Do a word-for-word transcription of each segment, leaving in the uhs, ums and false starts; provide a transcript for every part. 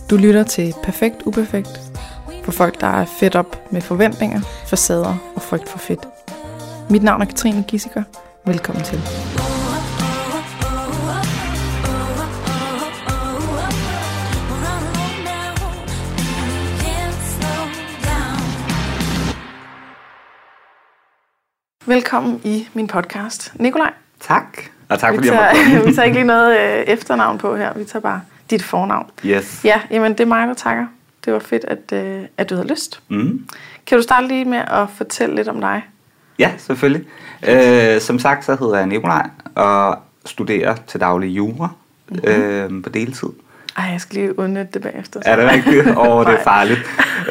Du lytter til Perfekt Uperfekt for folk, der er fedt op med forventninger, facader og frygt for fedt. Mit navn er Katrine Gissiker. Velkommen til. Velkommen i min podcast. Nikolaj. Tak. Og tak vi fordi tager, jeg måtte komme. Vi tager ikke lige noget øh, efternavn på her. Vi tager bare dit fornavn. Yes. Ja, jamen det er mig, der takker. Det var fedt, at, øh, at du havde lyst. Mm. Kan du starte lige med at fortælle lidt om dig? Ja, selvfølgelig. Øh, som sagt, så hedder jeg Nikolaj og studerer til daglig jura mm-hmm. øh, på deltid. Ej, jeg skal lige udnytte det bagefter. Så. Er det rigtigt? Åh, oh, det er farligt.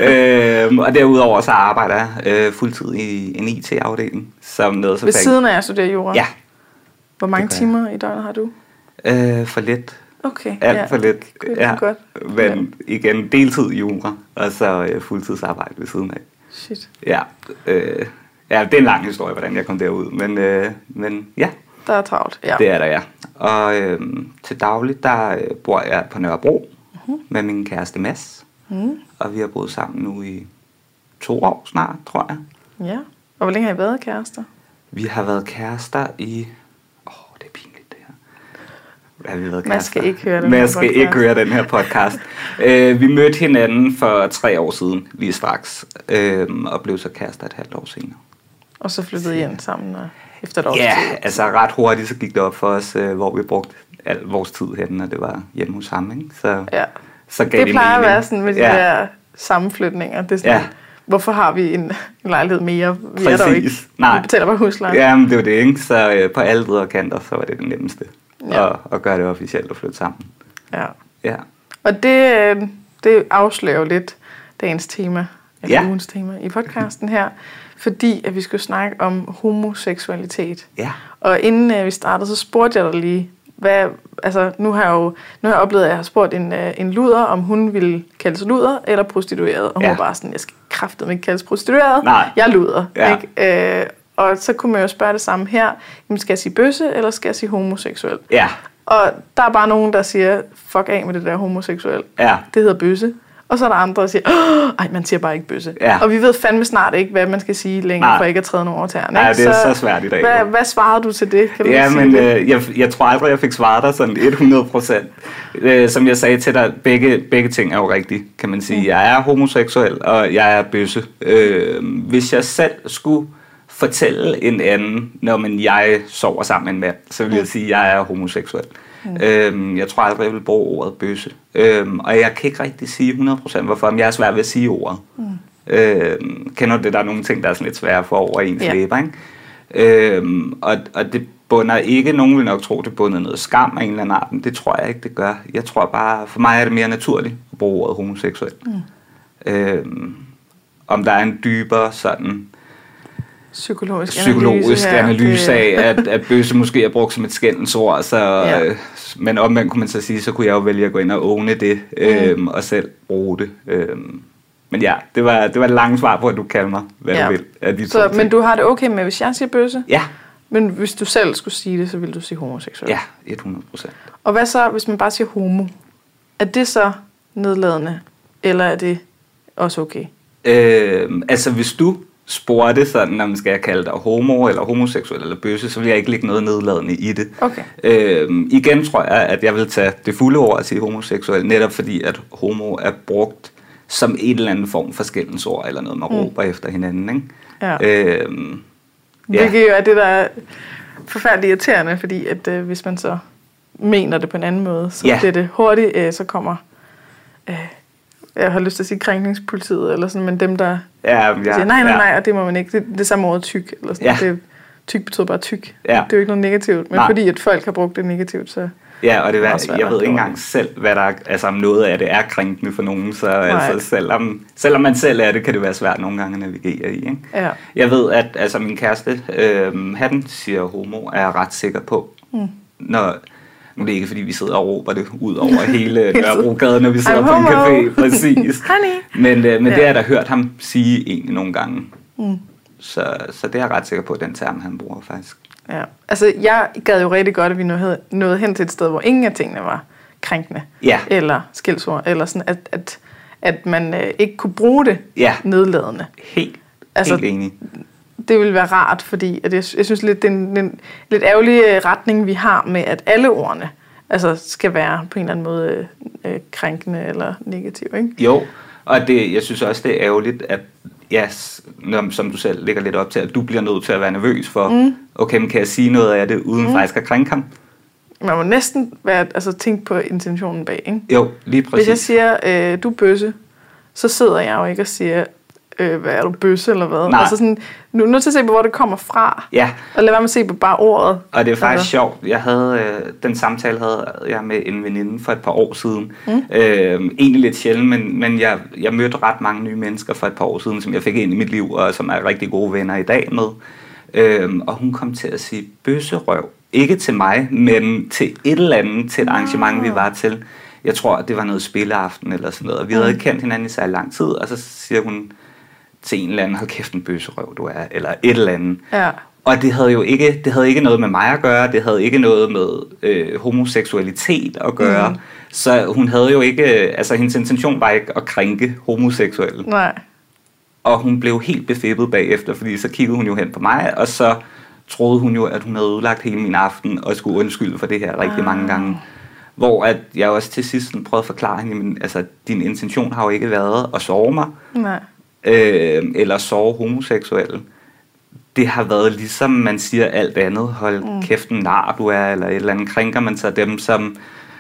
øh, og derudover så arbejder jeg øh, fuldtid i en I T-afdeling. Som noget så Ved siden af at studere jura? Ja. Hvor mange timer i døgnet har du? Øh, for lidt. Okay. Alt ja. for lidt. Godt, ja. godt. Men igen, deltid jura, og så øh, fuldtidsarbejde ved siden af. Shit. Ja, øh, ja, det er en lang historie, hvordan jeg kom derud. Men, øh, men ja. Der er travlt, ja. Det er der, ja. Og øh, til dagligt, der øh, bor jeg på Nørrebro uh-huh. med min kæreste Mads. Uh-huh. Og vi har boet sammen nu i to år snart, tror jeg. Ja. Og hvor længe har I været kærester? Vi har været kærester i... Åh, oh, det er pinligt, det her. Hvad har vi været kærester? Man skal ikke høre den Man her skal podcast. ikke høre den her podcast. uh, vi mødte hinanden for tre år siden, lige straks. Uh, og blev så kærester et halvt år senere. Og så flyttede I ind sammen og efter et års Ja, tid? altså ret hurtigt så gik det op for os, uh, hvor vi brugte al vores tid henne, og det var hjemme hos ham, ikke? Så, ja. så gav det det plejer mening. at være sådan med de ja. der sammenflytninger. Det er sådan, ja. Hvorfor har vi en, en lejlighed mere? Vi Præcis. er der jo ikke. Nej. Vi betaler bare husleje. Ja, men det var det, ikke? Så øh, på alle ledere kanter, så var det det nemmeste ja. at, at gøre det officielt og flytte sammen. Ja. Ja. Og det, det afslører jo lidt dagens tema, eller ja. ugens tema i podcasten her, fordi at vi skulle snakke om homoseksualitet. Ja. Og inden uh, vi startede, så spurgte jeg dig lige, hvad, altså nu har jeg jo nu har jeg oplevet, at jeg har spurgt en, uh, en luder, om hun ville kaldes luder eller prostitueret. Og hun ja. var bare sådan, jeg skal kraftedeme ikke kaldes prostitueret. Nej. Jeg er luder. Ja. Ikke? Uh, og så kunne man jo spørge det samme her. Jamen, skal jeg sige bøsse, eller skal jeg sige homoseksuel? Ja. Og der er bare nogen, der siger, fuck af med det der homoseksuel. Ja. Det hedder bøsse. Og så er der andre, der siger, ej, man siger bare ikke bøsse. Ja. Og vi ved fandme snart ikke, hvad man skal sige længere, Nej. for ikke at træde nogen over tæerne. Nej, det er så, så svært i dag. Hvad, hvad svarede du til det? Kan du ja, sige men det? øh, jeg, jeg tror aldrig, jeg fik svaret dig sådan hundrede procent. Øh, som jeg sagde til dig, begge, begge ting er jo rigtige, kan man sige. Mm. Jeg er homoseksuel, og jeg er bøsse. Øh, hvis jeg selv skulle fortælle en anden, når man jeg sover sammen med en mand, så vil jeg mm. sige, at jeg er homoseksuel. Mm. Øhm, jeg tror aldrig, jeg vil bruge ordet bøsse. Øhm, og jeg kan ikke rigtig sige hundrede procent, hvorfor, men jeg er svært ved at sige ordet. Mm. Øhm, kender du det, der er nogle ting, der er sådan lidt svære for over ens yeah. læber, ikke? Øhm, og, og det bunder ikke, nogen vil nok tro, det bunder noget skam af en eller anden art, men det tror jeg ikke, det gør. Jeg tror bare, for mig er det mere naturligt at bruge ordet homoseksuel. Mm. Øhm, om der er en dybere sådan... Psykologisk, psykologisk analyse, analyse af, at, at bøsse måske er brugt som et skændelsord, så, ja. øh, men omvendt kunne man så sige, så kunne jeg jo vælge at gå ind og åbne det, øh, mm. og selv bruge det. Øh, men ja, det var, det var et langt svar på, at du kalder mig, hvad ja. du vil. Af de så, men du har det okay med, hvis jeg siger bøsse? Ja. Men hvis du selv skulle sige det, så ville du sige homoseksuel? Ja, hundrede procent. Og hvad så, hvis man bare siger homo? Er det så nedladende, eller er det også okay? Øh, altså hvis du spurgte sådan, når man skal kalde dig homo, eller homoseksuel, eller bøsse, så vil jeg ikke lægge noget nedladende i det. Okay. Øhm, igen tror jeg, at jeg vil tage det fulde ord at sige homoseksuel, netop fordi, at homo er brugt som en eller anden form for skældensord, eller noget, man mm. råber efter hinanden, ikke? Ja. Øhm, ja. Hvilket jo er det, der er forfærdeligt irriterende, fordi at øh, hvis man så mener det på en anden måde, så ja. bliver det hurtigt, øh, så kommer... Øh, jeg har lyst til at sige krænkningspolitiet, eller sådan, men dem, der ja, ja, siger, nej, nej, ja. nej, og det må man ikke. Det, det er samme ord tyk, eller sådan. Ja. Det, tyk betyder bare tyk. Ja. Det er jo ikke noget negativt, men nej. fordi at folk har brugt det negativt, så... Ja, og det var, det jeg ved ikke engang selv, hvad der er, altså om noget af det er krænkende for nogen, så altså, selvom, selvom man selv er det, kan det være svært nogle gange at navigere i, ikke? Ja. Jeg ved, at altså, min kæreste, øh, han siger homo, er jeg ret sikker på, mm. når... Nu er det ikke, fordi vi sidder og råber det ud over hele Nørrebrogade, når vi sidder på en café. Præcis. Men, øh, men ja. det har jeg da hørt ham sige egentlig nogle gange. Mm. Så, så det er jeg ret sikker på, den term, han bruger faktisk. Ja. Altså, jeg gad jo rigtig godt, at vi nåede, nåede hen til et sted, hvor ingen af tingene var krænkende, ja. eller skældsord, eller sådan, at, at, at man øh, ikke kunne bruge det ja. nedladende. Helt, altså, helt enig. Det ville være rart, fordi at jeg, jeg synes lidt, det er en, en lidt ærgerlig retning, vi har med, at alle ordene altså, skal være på en eller anden måde øh, krænkende eller negative, ikke? Jo, og det, jeg synes også, det er ærgerligt, at ja, som du selv lægger lidt op til, at du bliver nødt til at være nervøs for, mm. okay, men kan jeg sige noget af det, uden mm. faktisk at krænke ham? Man må næsten være, altså, tænke på intentionen bag, ikke? Jo, lige præcis. Hvis jeg siger, øh, du er bøsse, så sidder jeg jo ikke og siger, øh, hvad er du, bøsse eller hvad? Nej. Altså sådan, nu er nødt til at se på, hvor det kommer fra. Ja. Og lad være med at se på bare ordet. Og det er faktisk altså. sjovt. Jeg havde, øh, den samtale havde jeg med en veninde for et par år siden. Mm. Øh, egentlig lidt sjældent, men, men jeg, jeg mødte ret mange nye mennesker for et par år siden, som jeg fik ind i mit liv, og som er rigtig gode venner i dag med. Øh, og hun kom til at sige bøsserøv. Ikke til mig, men til et eller andet, til et arrangement, vi var til. Jeg tror, det var noget spilleaften eller sådan noget. Og vi mm. havde kendt hinanden i så lang tid, og så siger hun til en eller anden, hold kæft en bøsserøv, du er, eller et eller andet. Ja. Og det havde jo ikke, det havde ikke noget med mig at gøre, det havde ikke noget med øh, homoseksualitet at gøre. Mm. Så hun havde jo ikke, altså hendes intention var ikke at krænke homoseksuelle. Nej. Og hun blev helt befippet bagefter, fordi så kiggede hun jo hen på mig, og så troede hun jo, at hun havde ødelagt hele min aften, og skulle undskylde for det her rigtig ah. mange gange. Hvor at jeg også til sidst prøvede at forklare hende, men altså, din intention har jo ikke været at sove mig, Nej. Øh, eller sove homoseksuelle. Det har været ligesom man siger alt andet, hold mm. kæft en nar du er, eller et eller andet, krænker man så dem, som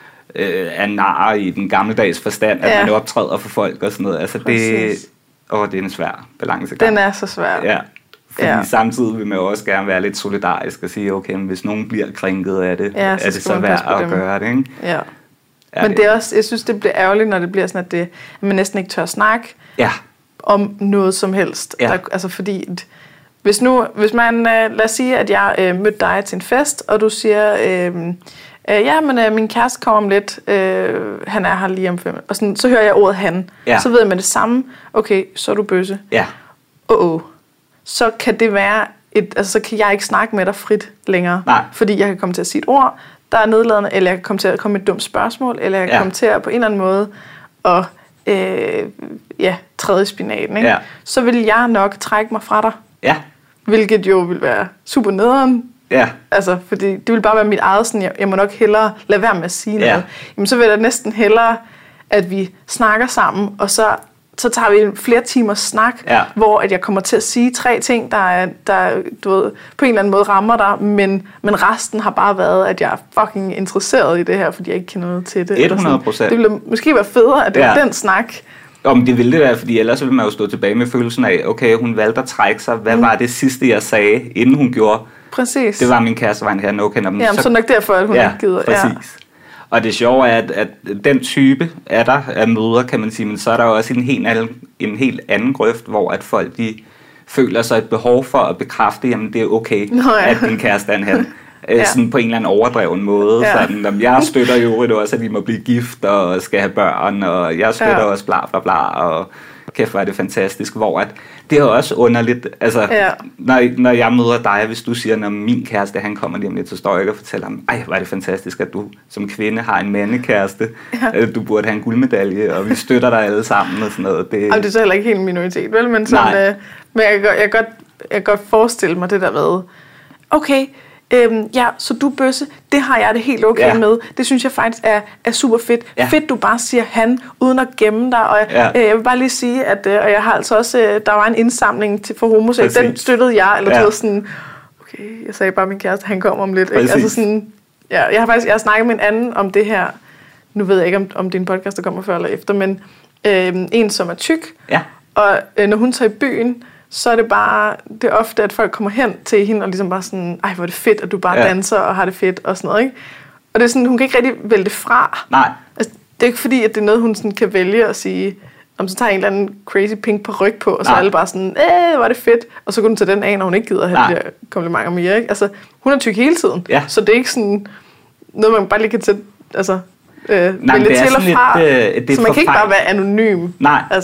øh, er nar i den gammeldags forstand, ja. At man optræder for folk og sådan noget. Altså det, åh, det er en svær balancegang. Den er så svær. Ja. Fordi ja. Samtidig vil man jo også gerne være lidt solidarisk og sige, okay, men hvis nogen bliver krænket af det, ja, så er det så værd at dem. Gøre det, ikke? Ja. Ja, men det er også, jeg synes, det bliver ærgerligt, når det bliver sådan, at, det, at man næsten ikke tør snakke ja. Om noget som helst. Ja. Der, altså fordi, hvis nu, hvis man, øh, lad os sige, at jeg øh, mødte dig til en fest, og du siger, øh, øh, ja, men øh, min kæreste kommer om lidt, øh, han er her lige om fem, og sådan, så hører jeg ordet han, ja. Så ved jeg med det samme, okay, så er du bøsse. Ja. Åh, oh, så kan det være, et, altså så kan jeg ikke snakke med dig frit længere, nej. Fordi jeg kan komme til at sige et ord, der er nedladende, eller jeg kan komme til at komme med et dumt spørgsmål, eller jeg kan ja. Komme til at på en eller anden måde, og øh, ja, tredje spinaten, ikke? Ja. Så vil jeg nok trække mig fra dig. Ja. Hvilket jo vil være super nederen. Ja. Altså, fordi det vil bare være mit eget sådan, jeg, jeg må nok hellere lade være med at sige ja. Noget. Jamen, så vil jeg næsten hellere, at vi snakker sammen, og så, så tager vi en flere timers snak, ja. Hvor at jeg kommer til at sige tre ting, der, er, der du ved, på en eller anden måde rammer dig, men, men resten har bare været, at jeg er fucking interesseret i det her, fordi jeg ikke kender noget til det. hundrede procent. Det ville måske være federe, at det ja. Var den snak. Om det ville det være, fordi ellers ville man jo stå tilbage med følelsen af, okay, hun valgte at trække sig. Hvad mm. var det sidste, jeg sagde, inden hun gjorde? Præcis. Det var min kæreste, var en her, no kender dem. Jamen, så, så nok derfor, at hun ja, ikke gider. Præcis. Ja. Og det sjove er, at, at den type er der af møder, kan man sige, men så er der jo også en helt anden, en helt anden grøft, hvor at folk de føler sig et behov for at bekræfte, jamen det er okay, Nå, ja. At din kæreste er en han. Ja. Sådan på en eller anden overdreven måde. Ja. Sådan, jamen, jeg støtter jo det også, at de må blive gift og skal have børn, og jeg støtter ja. Også bla bla bla, og kæft, hvor er det fantastisk. Hvor at, det er også underligt, altså, ja. når, når jeg møder dig, hvis du siger, når min kæreste, han kommer lige om lidt, så står jeg ikke og fortæller ham, ej, hvor er det fantastisk, at du som kvinde har en mandekæreste, ja. Du burde have en guldmedalje, og vi støtter dig alle sammen og sådan noget. Det, Jamen, det er så heller ikke helt en minoritet, vel? Men, sådan, øh, men jeg, kan godt, jeg, kan godt, jeg kan godt forestille mig det der med, okay, Øhm, ja, så du bøsse, det har jeg det helt okay ja. Med. Det synes jeg faktisk er, er super fedt. Ja. Fedt, du bare siger han, uden at gemme dig. Og ja. øh, jeg vil bare lige sige, at øh, og jeg har altså også, øh, der var en indsamling til, for homoseksuelle. Den støttede jeg, eller ja. Det var sådan, okay, jeg sagde bare min kæreste, han kommer om lidt. Ikke? Altså sådan, ja, jeg har faktisk jeg har snakket med en anden om det her. Nu ved jeg ikke, om, om din podcast der kommer før eller efter, men øh, en, som er tyk. Ja. Og øh, når hun tager i byen, så er det bare, det er ofte, at folk kommer hen til hende og ligesom bare sådan, ej, hvor er det fedt, at du bare ja. Danser og har det fedt og sådan noget, ikke? Og det er sådan, hun kan ikke rigtig vælge det fra. Nej. Altså, det er ikke fordi, at det er noget, hun sådan kan vælge at sige, om så tager en eller anden crazy pink på ryg på, og så Nej. Er alle bare sådan, æh, hvor er det fedt, og så kunne hun tage den af, når hun ikke gider at have de der komplimenter mere, ikke? Altså, hun er tyk hele tiden, ja. Så det er ikke sådan noget, man bare lige kan tage, altså, øh, Nej, vælge til og fra, lidt, øh, så man kan ikke bare være anonym. Nej. Altså.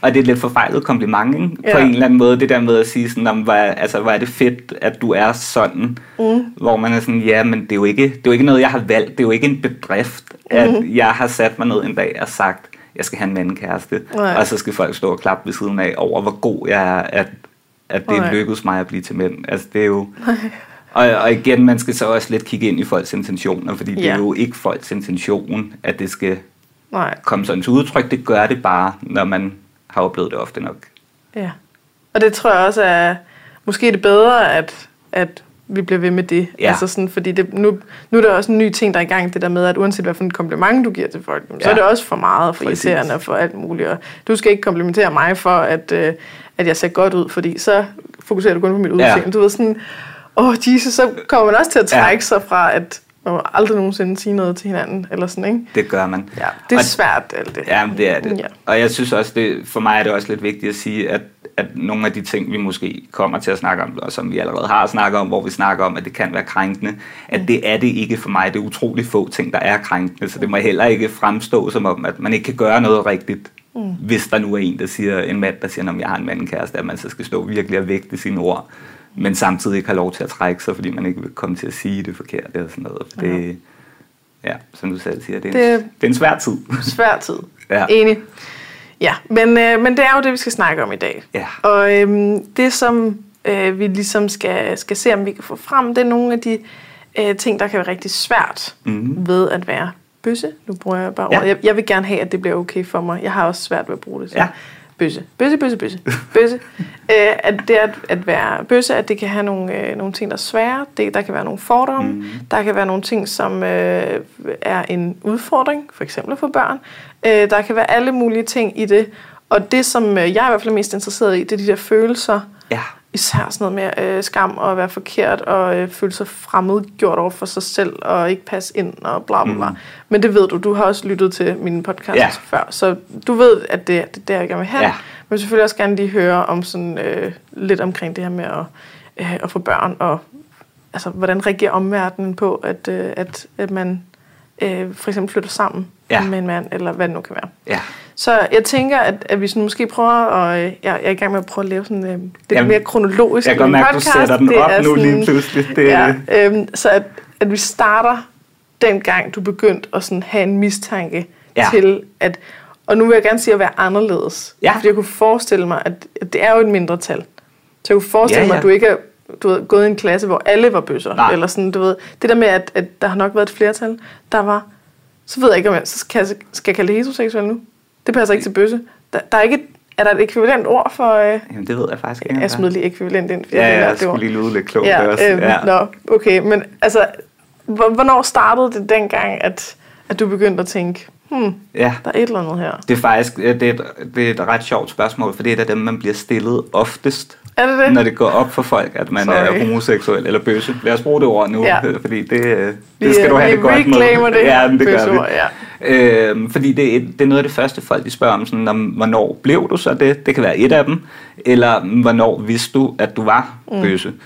Og det er lidt forfejlet kompliment, ikke? Ja. På en eller anden måde, det der med at sige sådan, om, hvor, altså, hvor er det fedt, at du er sådan, mm. hvor man er sådan, ja, men det er, jo ikke, det er jo ikke noget, jeg har valgt, det er jo ikke en bedrift, at mm. jeg har sat mig ned en dag og sagt, jeg skal have en mandekæreste, Nej. og så skal folk stå og klappe ved siden af over, hvor god jeg er, at, at det Nej. lykkedes mig at blive til mænd. Altså, det er jo... Og, og igen, man skal så også lidt kigge ind i folks intentioner, fordi ja. det er jo ikke folks intention, at det skal Nej. komme sådan til udtryk. Det gør det bare, når man har oplevet det ofte nok. Ja, og det tror jeg også er måske det bedre, at, at vi bliver ved med det. Ja. Altså sådan, fordi det, nu, nu er der også en ny ting, der er i gang, det der med, at uanset hvad for en kompliment du giver til folk, ja. så er det også for meget, for irriterende og for alt muligt. Og du skal ikke komplimentere mig for, at, øh, at jeg ser godt ud, fordi så fokuserer du kun på mit udseende. Ja. Du ved sådan, åh oh, Jesus, så kommer man også til at trække ja. sig fra, at man må aldrig nogensinde sige noget til hinanden, eller sådan, ikke? Det gør man. Ja, det er og, svært, alt det. Ja, det er det. Ja. Og jeg synes også, det, for mig er det også lidt vigtigt at sige, at, at nogle af de ting, vi måske kommer til at snakke om, og som vi allerede har snakket om, hvor vi snakker om, at det kan være krænkende, at mm. det er det ikke for mig. Det er utroligt få ting, der er krænkende, så det må heller ikke fremstå som om, at man ikke kan gøre noget rigtigt, mm. hvis der nu er en, der siger, en mand, der siger, om jeg har en mandekæreste, at man så skal stå virkelig og vægte sine ord, men samtidig ikke har lov til at trække sig, fordi man ikke vil komme til at sige det forkert eller sådan noget. For det, ja, som du selv siger, det er, det, en, det er en svær tid. Svær tid. Ja. Enig. Ja, men, øh, men det er jo det, vi skal snakke om i dag. Ja. Og øh, det, som øh, vi ligesom skal, skal se, om vi kan få frem, det er nogle af de øh, ting, der kan være rigtig svært mm-hmm. ved at være bøsse. Nu bruger jeg bare ja. ordet. Jeg, jeg vil gerne have, at det bliver okay for mig. Jeg har også svært ved at bruge det. Så. Ja. Bøsse, bøsse, bøsse, bøsse, bøsse. øh, at det at, at være bøsse, at det kan have nogle, øh, nogle ting, der er svære. Det, der kan være nogle fordomme. Mm. Der kan være nogle ting, som øh, er en udfordring, for eksempel for børn. Øh, der kan være alle mulige ting i det. Og det, som jeg er i hvert fald mest interesseret i, det er de der følelser. Ja. Især sådan noget med øh, skam og at være forkert og øh, føle sig fremmedgjort over for sig selv og ikke passe ind og bla bla bla. Mm. Men det ved du, du har også lyttet til mine podcasts ja. før, så du ved, at det er det, der, jeg gerne vil have. Ja. Men selvfølgelig også gerne lige høre om sådan øh, lidt omkring det her med at, øh, at få børn og altså, hvordan reagerer omverdenen på, at, øh, at, at man øh, for eksempel flytter sammen ja. med en mand, eller hvad det nu kan være. Ja. Så jeg tænker, at, at vi sådan måske prøver, og jeg, jeg er i gang med at prøve at lave sådan øh, lidt Jamen, mere kronologisk jeg i min podcast. Jeg kan mærke, du sætter den op nu lige pludselig. Det ja, øh, så at, at vi starter dengang, du begyndte at sådan have en mistanke ja. til, at, og nu vil jeg gerne sige at være anderledes. Ja. Fordi jeg kunne forestille mig, at, at det er jo et mindretal. Så jeg kunne forestille ja, ja. mig, at du ikke er du ved, gået i en klasse, hvor alle var bøsser. Nej. Eller sådan, du ved, det der med, at, at der har nok været et flertal, der var, så ved jeg ikke, om jeg så skal, jeg, skal jeg kalde det heteroseksuel nu? Det passer ikke til bøsse. Der, der er ikke et, er der et ekvivalent ord for... Øh, Jamen, det ved jeg faktisk ikke. Jeg smider lige ekvivalent ind. Ja, jeg, jeg skulle lige lyde lidt klogt ja, også. Øh, ja. Nå, okay, men altså, hvornår startede det dengang, at, at du begyndte at tænke, hmm, ja. der er et eller andet her? Det er faktisk det er et, det er et ret sjovt spørgsmål, for det er et af dem, man bliver stillet oftest. Er det det? Når det går op for folk, at man Sorry. er homoseksuel eller bøsse. Lad os bruge det ord nu, ja. fordi det, det skal vi, du have det godt med. Det ja, det gør vi. Ja. Øhm, fordi det er, det er noget af det første folk, de spørger om, sådan, om, hvornår blev du så det? Det kan være et af dem. Eller hvornår vidste du, at du var bøsse? Mm.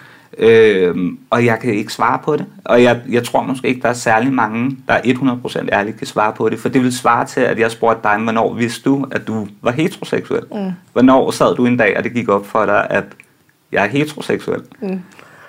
Øhm, og jeg kan ikke svare på det. Og jeg, jeg tror måske ikke, der er særlig mange, der hundrede procent ærligt kan svare på det. For det vil svare til, at jeg spurgte dig, hvornår vidste du, at du var heteroseksuel? Mm. Hvornår sad du en dag, og det gik op for dig, at jeg er heteroseksuel? Mm.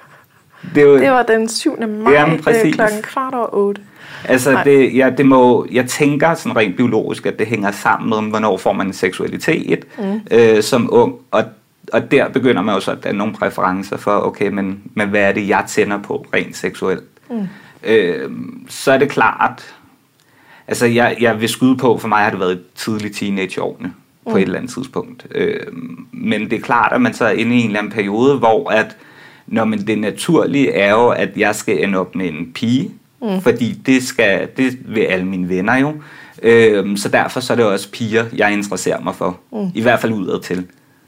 Det, jo, det var den syvende maj jamen, klokken kvart over otte. Altså, det, ja, det må, jeg tænker sådan rent biologisk, at det hænger sammen med, hvornår får man en seksualitet mm. øh, som ung. Og, og der begynder man jo så at have nogle præferencer for, okay, men, men hvad er det, jeg tænder på rent seksuelt? Mm. Øh, så er det klart, altså jeg, jeg vil skyde på, for mig har det været tidligt teenageårene på mm. et eller andet tidspunkt. Øh, men det er klart, at man så er inde i en eller anden periode, hvor at, når man det naturlige er jo, at jeg skal ende op med en pige, mm. fordi det skal, det vil alle mine venner jo. Øh, så derfor så er det også piger, jeg interesserer mig for. Mm. I hvert fald udad til.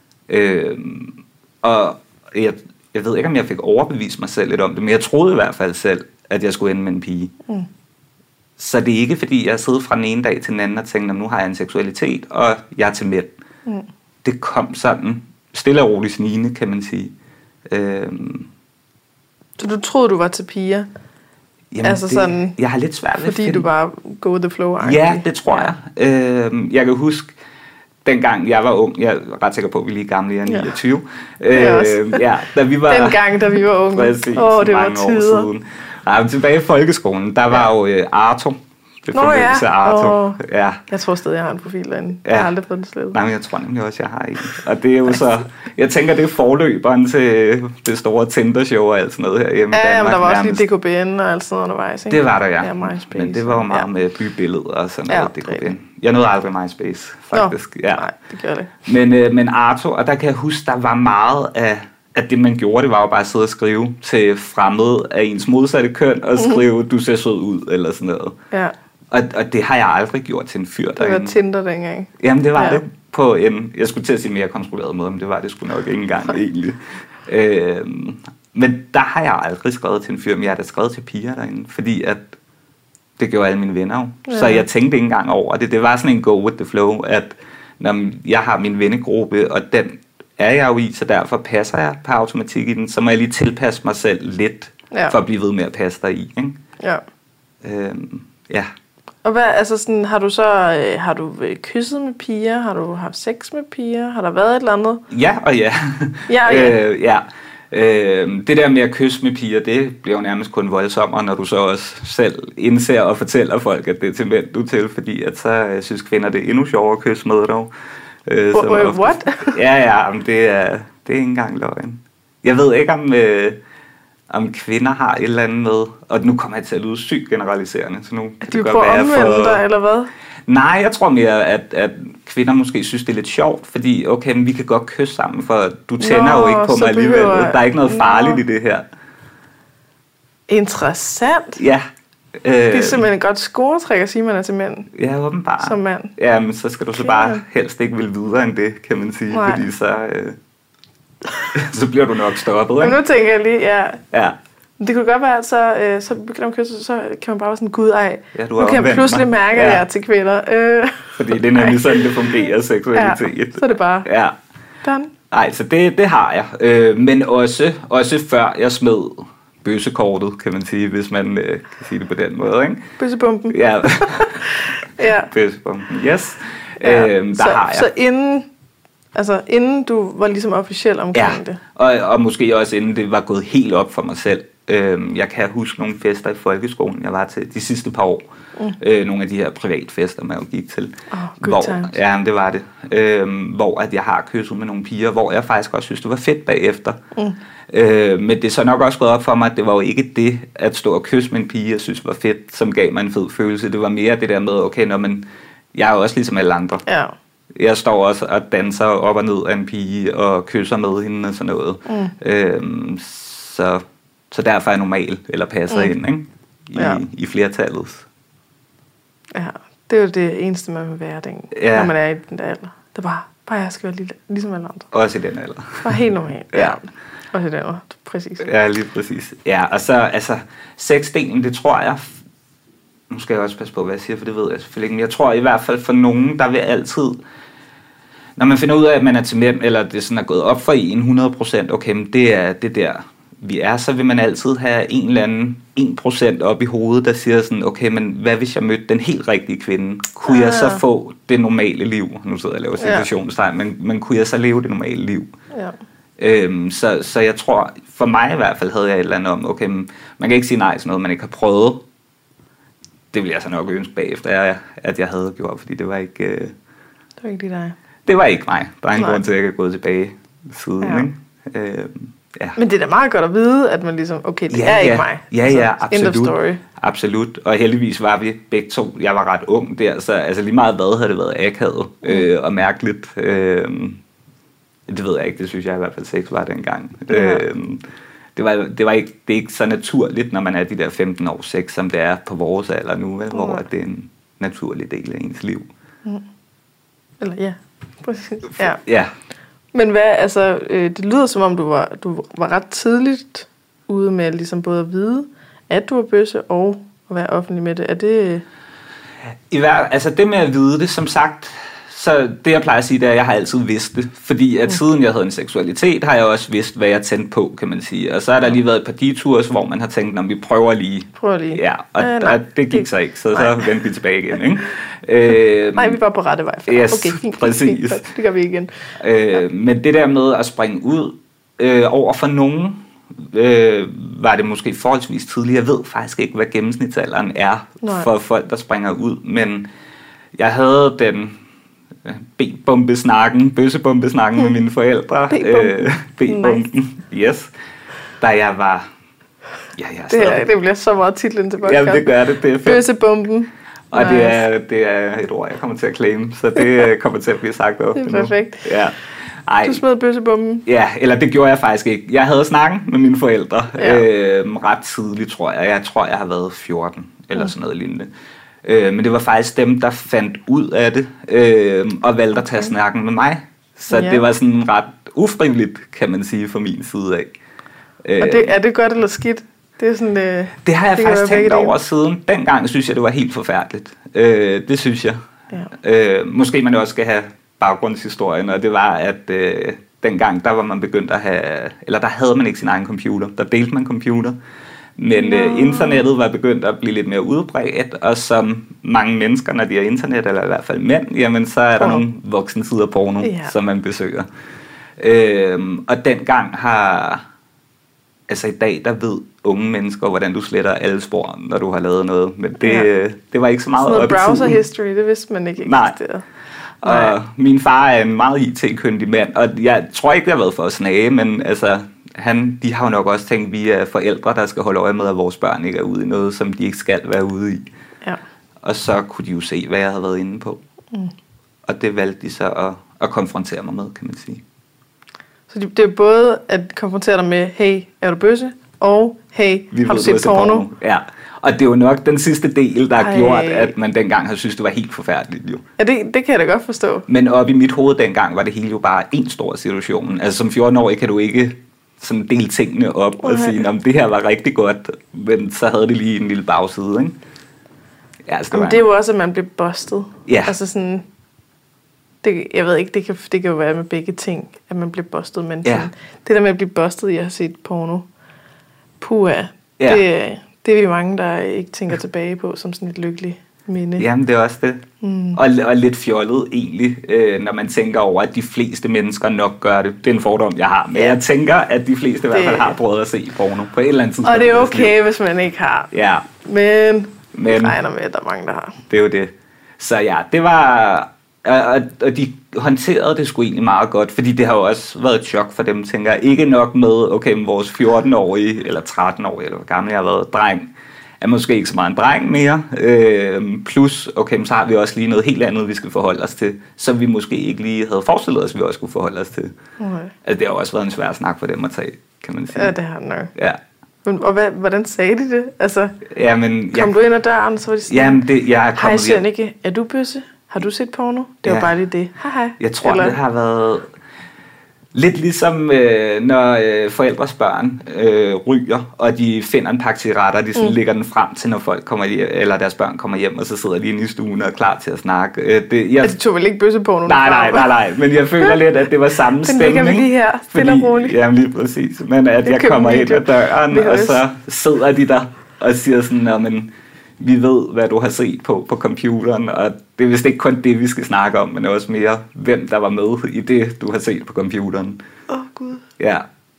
Øh, og jeg, jeg ved ikke, om jeg fik overbevist mig selv lidt om det, men jeg troede i hvert fald selv, at jeg skulle ende med en pige. Mm. Så det er ikke, fordi jeg sidder fra den ene dag til den anden og tænker, nu har jeg en seksualitet, og jeg er til mænd. Mm. Det kom sådan stille og roligt snigende, kan man sige. Øhm. Så du troede, du var til piger? Jamen altså det, sådan, jeg har lidt svært ved fordi du bare go with the flow. Ja, det tror ja. jeg. Øhm, jeg kan huske, dengang jeg var ung, jeg er ret sikker på, at vi er lige gamle, jeg er niogtyve. Ja. Øh, ja, da vi var, dengang, da vi var unge. Præcis, Åh, det var tider. År siden. Ja, tilbage i folkeskolen, der var ja. jo uh, Arto. Det Nå ja. Arto. Oh. ja. Jeg tror stadig, jeg har en profil derinde. Ja. Jeg har aldrig fået den slettet. Nej, men jeg tror nemlig også, jeg har en. Og det er jo så... Jeg tænker, det er forløberen til det store Tinder-show og alt sådan noget her hjemme i ja, Danmark. Ja, der var også lige D K B N og alt sådan noget undervejs, ikke? Det var der, ja. ja MySpace. Men det var jo meget ja. med bybilleder og sådan noget, ja, D K B N. Jeg nåede aldrig MySpace, faktisk. Nå, ja. Nej, det gør det. Men, øh, men Arto, og der kan jeg huske, der var meget af... at det man gjorde, det var jo bare at sidde og skrive til fremmede af ens modsatte køn, og skrive, du ser sød ud, eller sådan noget. Ja. Og, og det har jeg aldrig gjort til en fyr derinde. Det var Tinder dengang. Jamen, det var ja. det på en, jeg skulle til at sige mere kontrolleret måde, men det var det sgu nok ikke engang egentlig. Øhm, men der har jeg aldrig skrevet til en fyr, men jeg har da skrevet til piger derinde, fordi at det gjorde alle mine venner jo. Ja. Så jeg tænkte ikke engang over det. Det var sådan en go with the flow, at når jeg har min vennegruppe, og den er jeg jo i, så derfor passer jeg på automatik i den, så må jeg lige tilpasse mig selv lidt, ja. for at blive ved med at passe dig i. Ikke? Ja. Øhm, ja. Og hvad, altså sådan, har du så øh, har du kysset med piger? Har du haft sex med piger? Har der været et eller andet? Ja og ja. Ja og ja. øh, ja. Øh, det der med at kysse med piger, det bliver jo nærmest kun voldsommere, når du så også selv indser og fortæller folk, at det er til mænd, du er til, fordi at så øh, synes kvinder, det er endnu sjovere at kysse med dog. Øh, Wait, what? ja, ja, men det er, det er ikke engang løgn. Jeg ved ikke, om, øh, om kvinder har et eller andet med, og nu kommer jeg til at lyde sygt generaliserende, så nu kan det godt være for... dig, eller hvad? Nej, jeg tror mere, at, at kvinder måske synes, det er lidt sjovt, fordi okay, men vi kan godt kysse sammen, for du tænder Nå, jo ikke på mig alligevel. Behøver... Der er ikke noget farligt Nå. i det her. Interessant. Ja. Øh, det er simpelthen et godt scoretræk at sige, at man er til mænd. Ja, åbenbart. Som mand. Ja, men så skal du okay. så bare helst ikke vil videre end det, kan man sige. Nej. Fordi så, øh, så bliver du nok stoppet. Ikke? Men nu tænker jeg lige, ja. ja. Det kunne godt være, at så, øh, så begynder man kysse, så kan man bare være sådan, gud ej, ja, nu kan jeg pludselig mig. mærke, at ja. jeg er til kvinder. Øh. Fordi det er nemlig sådan, det fungerer, seksualitet. Ja, så er det bare ja. done. Nej, så det, det har jeg. Øh, men også, også før jeg smed bøssekortet, kan man sige, hvis man øh, kan sige det på den måde, ikke? Bøssebomben. Ja. ja. Bøssebomben, yes. Ja. Øhm, der så, har jeg. Så inden, altså inden du var ligesom officiel omkring ja. det. Og, og måske også inden det var gået helt op for mig selv. Øhm, jeg kan huske nogle fester i folkeskolen, jeg var til de sidste par år. Mm. Øh, nogle af de her privatfester, man jo gik til. Oh, good hvor, times. Ja, det var det. Øhm, hvor at jeg har kysset med nogle piger, hvor jeg faktisk også synes, det var fedt bagefter. Mm. Øh, men det er så nok også gået op for mig, at det var jo ikke det, at stå og kysse med en pige, jeg synes var fedt, som gav mig en fed følelse. Det var mere det der med, okay, når man, jeg er jo også ligesom alle andre. Ja. Jeg står også og danser op og ned af en pige, og kysser med hende og sådan noget. Mm. Øhm, så, så derfor er jeg normal, eller passer mm. ind, ikke? I, ja. i flertallet. Ja, det er jo det eneste, man vil være, den, ja. når man er i den der alder. Det er bare, bare jeg skal være lige, ligesom alle andre. Også i den alder. Bare helt normalt. ja. ja. Også i den alder, præcis. Ja, lige præcis. Ja, og så, altså, sexdelen, det tror jeg, nu skal jeg også passe på, hvad jeg siger, for det ved jeg selvfølgelig ikke, men jeg tror i hvert fald for nogen, der vil altid, når man finder ud af, at man er til mænd, eller det sådan er gået op for en hundrede procent, okay, men det er det der, vi er, så vil man altid have en eller anden en procent op i hovedet, der siger sådan, okay, men hvad hvis jeg mødte den helt rigtige kvinde? Kunne ja. jeg så få det normale liv? Nu sidder jeg og laver situationstegn, ja. men, men kunne jeg så leve det normale liv? Ja. Øhm, så, så jeg tror, for mig i hvert fald, havde jeg et eller andet om, okay, man kan ikke sige nej til noget, man ikke har prøvet. Det ville jeg så nok ønske bagefter, at jeg havde gjort, fordi det var ikke... Øh, det var ikke lige dig. Det var ikke mig. Der er en grund til, at jeg kan gå tilbage siden, ja. ikke? Øhm, ja. Men det er da meget godt at vide, at man ligesom, okay, det ja, er ikke ja. mig. Ja, ja, absolut. End of story. Absolut. Og heldigvis var vi begge to, jeg var ret ung der, så altså lige meget hvad havde det været akavet mm. øh, og mærkeligt. Øh, det ved jeg ikke, det synes jeg i hvert fald sex var dengang. Ja. Øh, det, var, det, var ikke, det er ikke så naturligt, når man er de der femten år sex, som det er på vores alder nu, vel, mm. hvor det er en naturlig del af ens liv. Mm. Eller ja, præcis. Ja. ja. Men hvad, altså, øh, det lyder som om, du var, du var ret tidligt ude med ligesom både at vide, at du var bøsse, og at være offentlig med det. Er det... I hver, altså det med at vide det, som sagt, så det jeg plejer at sige, det er, at jeg har altid vidst det. Fordi at mm. siden jeg havde en seksualitet, har jeg også vidst, hvad jeg tændte på, kan man sige. Og så har der lige været et par detours, hvor man har tænkt, om vi prøver lige. Prøver lige. Ja, og øh, der, det gik så ikke, så nej. Så vendte vi tilbage igen, ikke? Øh, nej, vi var på rette vej. Yes, okay, fint, præcis. Fint, det gør vi igen. Øh, ja. Men det der med at springe ud øh, over for nogen, øh, var det måske forholdsvis tidligt. Jeg ved faktisk ikke, hvad gennemsnitsalderen er nej. For folk, der springer ud, men jeg havde den B-bombesnakken, bøssebombesnakken hmm. med mine forældre. B-bomben. Øh, B-bomben, nice. Yes. Da jeg var... Ja, jeg det, her, det bliver så meget titlen til podcasten. Jamen, det gør det. Det er fedt. Bøssebomben. Og nice. det, er, det er et ord, jeg kommer til at claim, så det kommer til at blive sagt op. Det er perfekt. Ja. Ej. Du smed bøssebomben. Ja, eller det gjorde jeg faktisk ikke. Jeg havde snakket med mine forældre ja. øh, ret tidligt, tror jeg. Jeg tror, jeg har været fjorten eller sådan noget lignende. Øh, men det var faktisk dem, der fandt ud af det, øh, og valgte at tage snakken med mig. Så ja. Det var sådan ret ufrivilligt, kan man sige, fra min side af. Øh, og det, er det godt eller skidt? Det, er sådan, øh, det har jeg det faktisk tænkt over siden. Dengang synes jeg, det var helt forfærdeligt. Øh, det synes jeg. Ja. Øh, måske man også skal have baggrundshistorien, og det var, at øh, dengang, der var man begyndt at have, eller der havde man ikke sin egen computer. Der delte man computer. Men øh, internettet var begyndt at blive lidt mere udbredt, og som mange mennesker, når de har internet, eller i hvert fald mænd, jamen så er der porno. Nogle voksne sider porno, ja. Som man besøger. Øhm, og dengang har, altså i dag, der ved unge mennesker, hvordan du sletter alle spor, når du har lavet noget. Men det, ja. det var ikke så meget sådan op noget browser history, det vidste man ikke eksisterede. Nej. Og min far er en meget I T-kyndig mand, og jeg tror ikke, det har været for at snage, men altså... Han, de har jo nok også tænkt, at vi er forældre, der skal holde øje med, at vores børn ikke er ude i noget, som de ikke skal være ude i. Ja. Og så kunne de jo se, hvad jeg havde været inde på. Mm. Og det valgte de så at, at konfrontere mig med, kan man sige. Så det er både at konfrontere dig med, hey, er du bøsse? Og hey, vi har du set porno? porno? Ja, og det er jo nok den sidste del, der har gjort, at man dengang havde synes, det var helt forfærdeligt. Jo. Ja, det, det kan jeg da godt forstå. Men op i mit hoved dengang var det hele jo bare en stor situation. Altså som fjorten-årig kan du ikke... sådan dele tingene op okay. og sige, om det her var rigtig godt, men så havde det lige en lille bagside, ikke? Ja, altså, det, Jamen, det er jo også, at man bliver bustet. Ja. Altså sådan, det, jeg ved ikke, det kan, det kan jo være med begge ting, at man bliver bustet, men ja. Sådan, det der med at blive bustet, jeg har set porno, puha, ja. det, det er vi mange, der ikke tænker tilbage på som sådan et lykkeligt minde. Jamen, det er også det. Mm. Og, og lidt fjollet egentlig, øh, når man tænker over, at de fleste mennesker nok gør det. Det er en fordom, jeg har. Men ja. Jeg tænker, at de fleste i hvert fald har prøvet at se porno på et eller andet tidspunkt. Og det er okay, hvis man ikke har. Ja. Men, Men jeg regner med, at der er mange, der har. Det er jo det. Så ja, det var... Og, og de håndterede det sgu egentlig meget godt, fordi det har jo også været et chok for dem, tænker jeg. Ikke nok med, okay, med vores fjorten-årige, eller tretten-årige, eller hvor gammel jeg har været, dreng, er måske ikke så meget en dreng mere. Øh, plus, okay, så har vi også lige noget helt andet, vi skal forholde os til, som vi måske ikke lige havde forestillet os, vi også skulle forholde os til. Okay. Altså, det har også været en svær snak for dem at tage, kan man sige. Ja, det har nok. Ja. Men, og hvad, hvordan sagde de det? Altså, ja, men, kom ja, du ind ad døren, så var de sådan, jamen, det, jeg er hej Sønneke, er du bøsse? Har du set porno? Det ja. Var bare lige det. Hej hej. Jeg tror, Eller? Det har været... Lidt ligesom øh, når øh, forældres børn øh, ryger, og de finder en pakke cigaretter, de sådan mm. lægger den frem til, når folk kommer hjem, eller deres børn kommer hjem, og så sidder de inde i stuen og er klar til at snakke. Øh, det, jeg, altså, de tog vel ikke bøsse på nogen? Nej, nej, nej, nej, men jeg føler lidt, at det var samme stemning. Den ligger vi lige her, stille og roligt. Jamen lige præcis, men at jeg, jeg kommer ind ad døren, og så sidder de der og siger sådan, men vi ved, hvad du har set på, på computeren, og det er vist ikke kun det, vi skal snakke om, men også mere, hvem der var med i det, du har set på computeren. Åh, oh, Gud. Ja.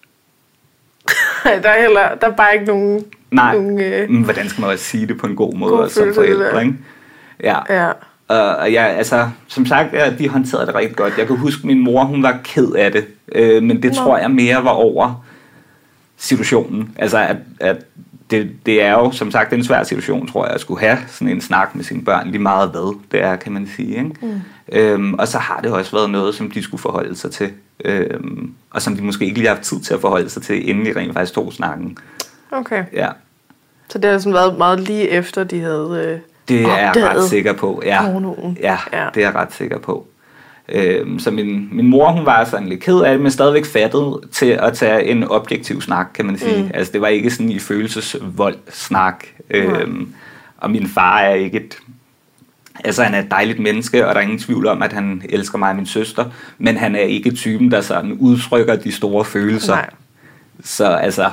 der, er heller, der er bare ikke nogen... Nej, nogen, øh, men hvordan skal man også sige det på en god måde, god som forældre, ikke? Ja. Ja. Og uh, ja, altså, som sagt, ja, de håndterede det rigtig godt. Jeg kan huske, min mor, hun var ked af det, øh, men det Nå. tror jeg mere var over situationen. Altså, at, at Det, det er jo, som sagt, en svær situation, tror jeg, at skulle have sådan en snak med sine børn, lige meget hvad det er, kan man sige. Ikke? Mm. Øhm, og så har det også været noget, som de skulle forholde sig til, øhm, og som de måske ikke lige har haft tid til at forholde sig til, inden de rent faktisk tog snakken. Okay. Ja. Så det har sådan været meget lige efter, de havde øh, det er jeg ret sikker på, ja. Ja, ja, det er jeg ret sikker på. Øhm, så min, min mor, hun var sådan lidt ked af det, men stadigvæk fattet til at tage en objektiv snak, kan man sige. Mm. Altså det var ikke sådan i følelsesvold snak. Øhm, mm. Og min far er ikke et Altså, han er et dejligt menneske, og der er ingen tvivl om, at han elsker mig og min søster, men han er ikke typen, der sådan udtrykker de store følelser. Nej. Så altså...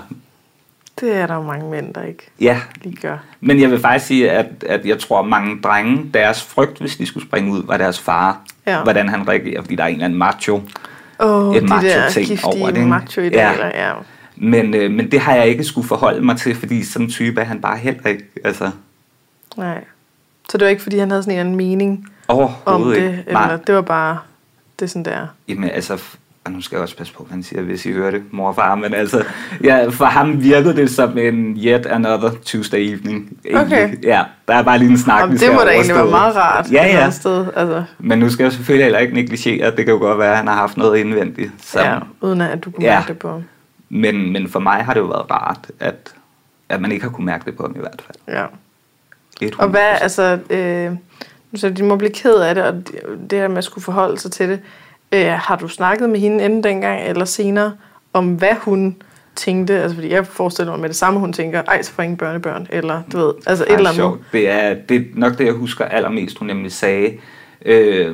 Det er der jo mange mænd, der ikke ja. lige gør. Men jeg vil faktisk sige, at, at jeg tror, at mange drenge, deres frygt, hvis de skulle springe ud, var deres far. Ja. Hvordan han reagerer, fordi der er en eller anden macho. Åh, oh, de der giftige macho-idealer, ja. ja. Men, øh, men det har jeg ikke skulle forholde mig til, fordi sådan en type er han bare heller ikke. Altså. Nej. Så det var ikke, fordi han havde sådan en eller anden mening om det? Ikke. Eller Nej. Det var bare, det er sådan der? Jamen altså, og nu skal jeg også passe på, hvad han siger, hvis I hører det, mor og far, men altså, ja, for ham virkede det som en yet another Tuesday evening. Okay. Ja, der er bare lige en snak, Jamen, vi skal det må da egentlig være meget rart. Ja, ja. Sted, altså. Men nu skal jeg selvfølgelig heller ikke negligere, det kan jo godt være, at han har haft noget indvendigt. Som, ja, uden at du kunne ja. mærke det på ham. Men, men for mig har det jo været rart, at, at man ikke har kunne mærke det på ham i hvert fald. Ja. hundrede procent. Og hvad, altså, øh, så de må blive ked af det, og det her med at skulle forholde sig til det. Øh, har du snakket med hende enten dengang eller senere, om hvad hun tænkte? Altså, fordi jeg forestiller mig med det samme, hun tænker, ej, så får ingen børnebørn, eller du ved, altså et eller andet. Det er, det er nok det, jeg husker allermest, hun nemlig sagde. Øh,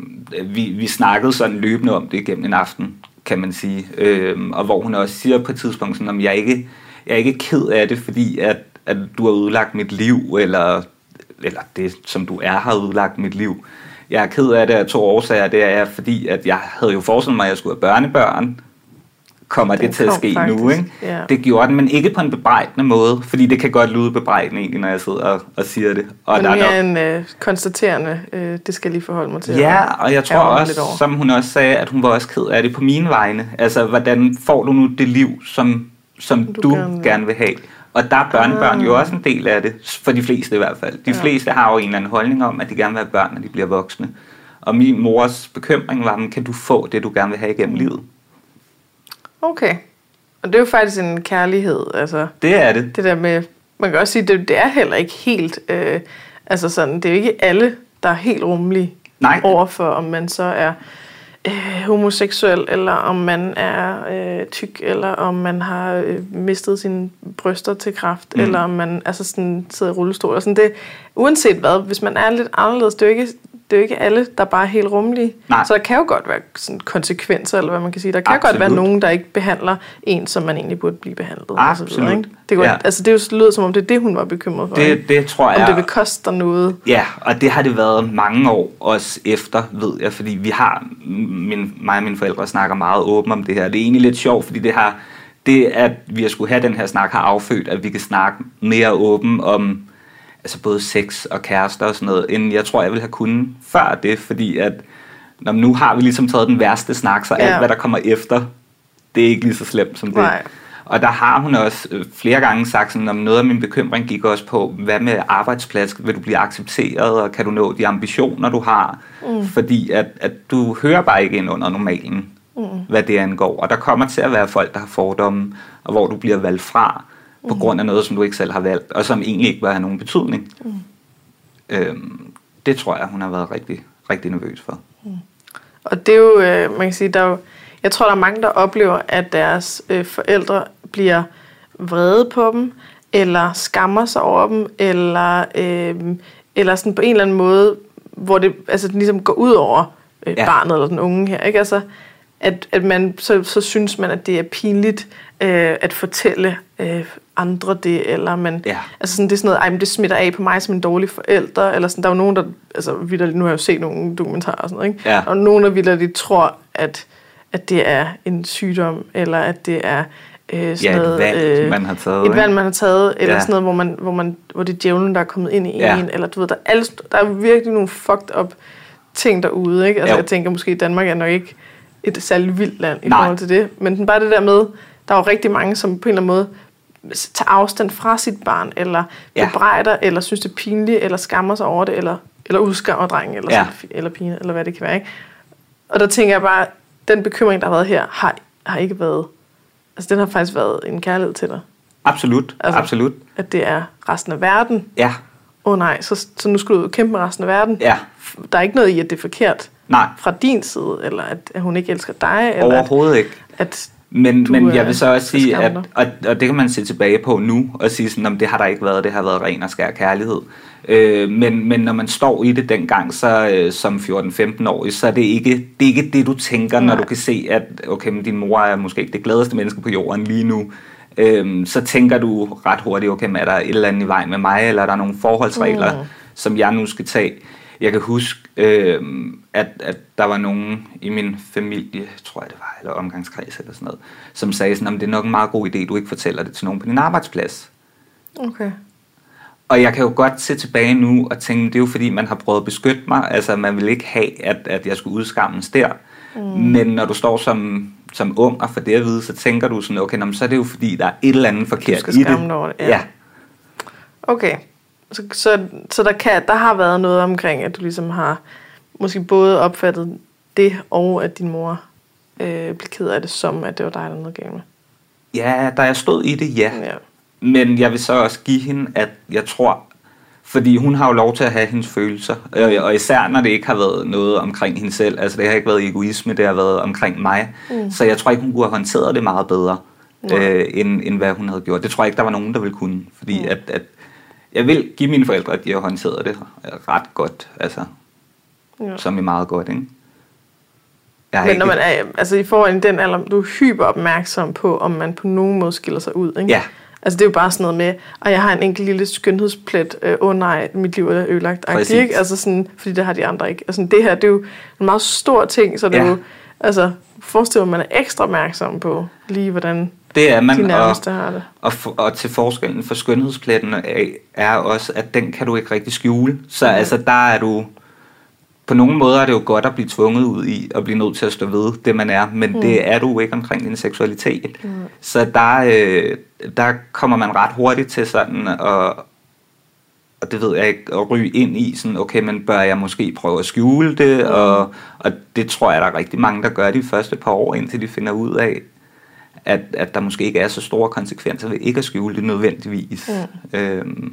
vi, vi snakkede sådan løbende om det gennem en aften, kan man sige. Øh, og hvor hun også siger på et tidspunkt, sådan, om jeg ikke, jeg er ikke ked af det, fordi at, at du har udlagt mit liv, eller, eller det, som du er, har udlagt mit liv. Jeg er ked af det af to årsager. Det er, fordi at jeg havde jo forestillet mig, at jeg skulle have børnebørn. Kommer det til at ske faktisk nu, ikke? Ja. Det gjorde den, men ikke på en bebrejdende måde, fordi det kan godt lyde bebrejdende egentlig, når jeg sidder og, og siger det. Og men der mere er nok... en øh, konstaterende, øh, det skal jeg lige forholde mig til. Ja, og jeg tror også, som hun også sagde, at hun var også ked af det på mine vegne. Altså, hvordan får du nu det liv, som, som du, du gerne, gerne vil have? Og der er børnebørn ah. jo også en del af det, for de fleste i hvert fald. De ja. fleste har jo en eller anden holdning om, at de gerne vil have børn, når de bliver voksne. Og min mors bekymring var, kan du få det, du gerne vil have igennem livet? Okay. Og det er jo faktisk en kærlighed, altså. Det er det. Det der med, man kan også sige, det, det er heller ikke helt, øh, altså sådan, det er jo ikke alle, der er helt rummelige overfor, om man så er øh, homoseksuel, eller om man er øh, tyk, eller om man har øh, mistet sine bryster til kræft, mm. eller om man altså sådan sidder i rullestol, og sådan det. Uanset hvad, hvis man er lidt anderledes, det er jo ikke det er jo ikke alle, der bare er helt rummelige. Nej. Så der kan jo godt være sådan konsekvenser, eller hvad man kan sige. Der kan Absolut. godt være nogen, der ikke behandler en, som man egentlig burde blive behandlet. Absolut. Og så videre, ikke? Det, går, ja. altså, det lyder som om, det er det, hun var bekymret for. Det, det tror jeg. Om det vil koste dig noget. Ja, og det har det været mange år også efter, ved jeg. Fordi vi har, min, mig og mine forældre snakker meget åbent om det her. Det er egentlig lidt sjovt, fordi det har, det at vi har skulle have den her snak, har affødt, at vi kan snakke mere åbent om altså både sex og kærester og sådan noget, end jeg tror, jeg ville have kunnet før det, fordi at når nu har vi ligesom taget den værste snak, så alt, ja. hvad der kommer efter, det er ikke lige så slemt som det. Nej. Og der har hun også flere gange sagt, sådan, om noget af min bekymring gik også på, hvad med arbejdsplads, vil du blive accepteret, og kan du nå de ambitioner, du har? Mm. Fordi at, at du hører bare ikke ind under normalen, mm. hvad det angår. Og der kommer til at være folk, der har fordomme, og hvor du bliver valgt fra, på mm. grund af noget, som du ikke selv har valgt, og som egentlig ikke bør have nogen betydning. Mm. Øhm, det tror jeg, hun har været rigtig, rigtig nervøs for. Mm. Og det er jo, øh, man kan sige, der er jo, jeg tror, der er mange, der oplever, at deres øh, forældre bliver vrede på dem, eller skammer sig over dem, eller, øh, eller sådan på en eller anden måde, hvor det altså, ligesom går ud over øh, ja. barnet eller den unge her, ikke? Altså, at, at man, så, så synes man, at det er pinligt øh, at fortælle øh, andre det, eller man, ja. altså sådan, det er sådan noget, ej, men det smitter af på mig som en dårlig forælder, eller sådan, der er jo nogen, der, altså vitterligt, nu har jeg jo set nogle dokumentarer og sådan noget, ikke? Ja. Og nogen, der vitterligt tror, at, at det er en sygdom, eller at det er øh, sådan ja, noget, et valg, øh, man har taget, et valg, man har taget, eller ja. sådan noget, hvor, man, hvor, man, hvor det er djævlen, der er kommet ind i ja. en, eller du ved, der er, alle, der er virkelig nogle fucked up ting derude, ikke? Altså, jo. Jeg tænker måske, at Danmark er nok ikke et særligt vildt land i Nej. forhold til det. Men bare det der med, der er jo rigtig mange, som på en eller anden måde tager afstand fra sit barn, eller ja. bebrejder, eller synes det er pinligt, eller skammer sig over det, eller, eller udskammer drengen, eller, ja. sådan, eller pigen, eller hvad det kan være. Ikke? Og der tænker jeg bare, den bekymring, der har været her, har, har ikke været, altså den har faktisk været en kærlighed til dig. Absolut, altså, absolut. At det er resten af verden. Ja. Åh oh, nej, så, så nu skal du kæmpe med resten af verden. Ja. Der er ikke noget i, at det er forkert. Nej. Fra din side, eller at, at hun ikke elsker dig. Eller overhovedet at, ikke. At Men, men jeg vil så også sige, at, og, og det kan man se tilbage på nu, og sige sådan, om det har der ikke været, det har været ren og skær kærlighed. Øh, men, men når man står i det dengang, så øh, som fjorten-femten-årig, så er det ikke det, er ikke det du tænker, Nej. Når du kan se, at okay, men din mor er måske ikke det gladeste menneske på jorden lige nu. Øh, så tænker du ret hurtigt, okay, men er der et eller andet i vejen med mig, eller er der nogle forholdsregler, mm. som jeg nu skal tage. Jeg kan huske, øh, at, at der var nogen i min familie, tror jeg det var, eller omgangskreds eller sådan noget, som sagde sådan, at det er nok en meget god idé, du ikke fortæller det til nogen på din arbejdsplads. Okay. Og jeg kan jo godt se tilbage nu og tænke, det er jo fordi, man har prøvet at beskytte mig, altså man vil ikke have, at, at jeg skulle udskammes der. Mm. Men når du står som, som ung og får det at vide, så tænker du sådan, okay, nå, så er det jo fordi, der er et eller andet forkert i det. Du skal skamme dig over det, ja. ja. Okay. Så, så, så der, kan, der har været noget omkring, at du ligesom har måske både opfattet det, og at din mor øh, blev ked af det, som at det var dig, der havde noget galt med. Ja, da jeg stod i det, ja. ja. Men jeg vil så også give hende, at jeg tror, fordi hun har jo lov til at have hendes følelser, og især når det ikke har været noget omkring hende selv, altså det har ikke været egoisme, det har været omkring mig, mm. så jeg tror ikke, hun kunne have håndteret det meget bedre, øh, end, end hvad hun havde gjort. Det tror jeg ikke, der var nogen, der ville kunne, fordi mm. at, at jeg vil give mine forældre, at de har håndteret det ret godt, altså, ja. Som er meget godt, ikke? Jeg Men når man er, altså i forhold til den alder, du er hyper opmærksom på, om man på nogen måde skiller sig ud, ikke? Ja. Altså det er jo bare sådan noget med, at jeg har en enkelt lille skønhedsplet, åh øh, oh, nej, mit liv er ødelagt, ikke? Altså sådan, fordi det har de andre ikke. Altså det her, det er jo en meget stor ting, så det ja. er jo, altså forestil mig, at man er ekstra opmærksom på, lige hvordan det er man, de nærmeste har det. Og, og, og til forskellen for skønhedspletten er, er også, at den kan du ikke rigtig skjule. Så okay. altså der er du, på nogle måder er det jo godt at blive tvunget ud i, og blive nødt til at stå ved det man er, men mm. det er du ikke omkring din seksualitet. Mm. Så der, øh, der kommer man ret hurtigt til sådan, og, og det ved jeg ikke, at ryge ind i sådan, okay, men bør jeg måske prøve at skjule det, mm. og, og det tror jeg, der er rigtig mange, der gør de første par år, indtil de finder ud af, at, at der måske ikke er så store konsekvenser ved ikke at skjule det nødvendigvis. Mm. Øhm,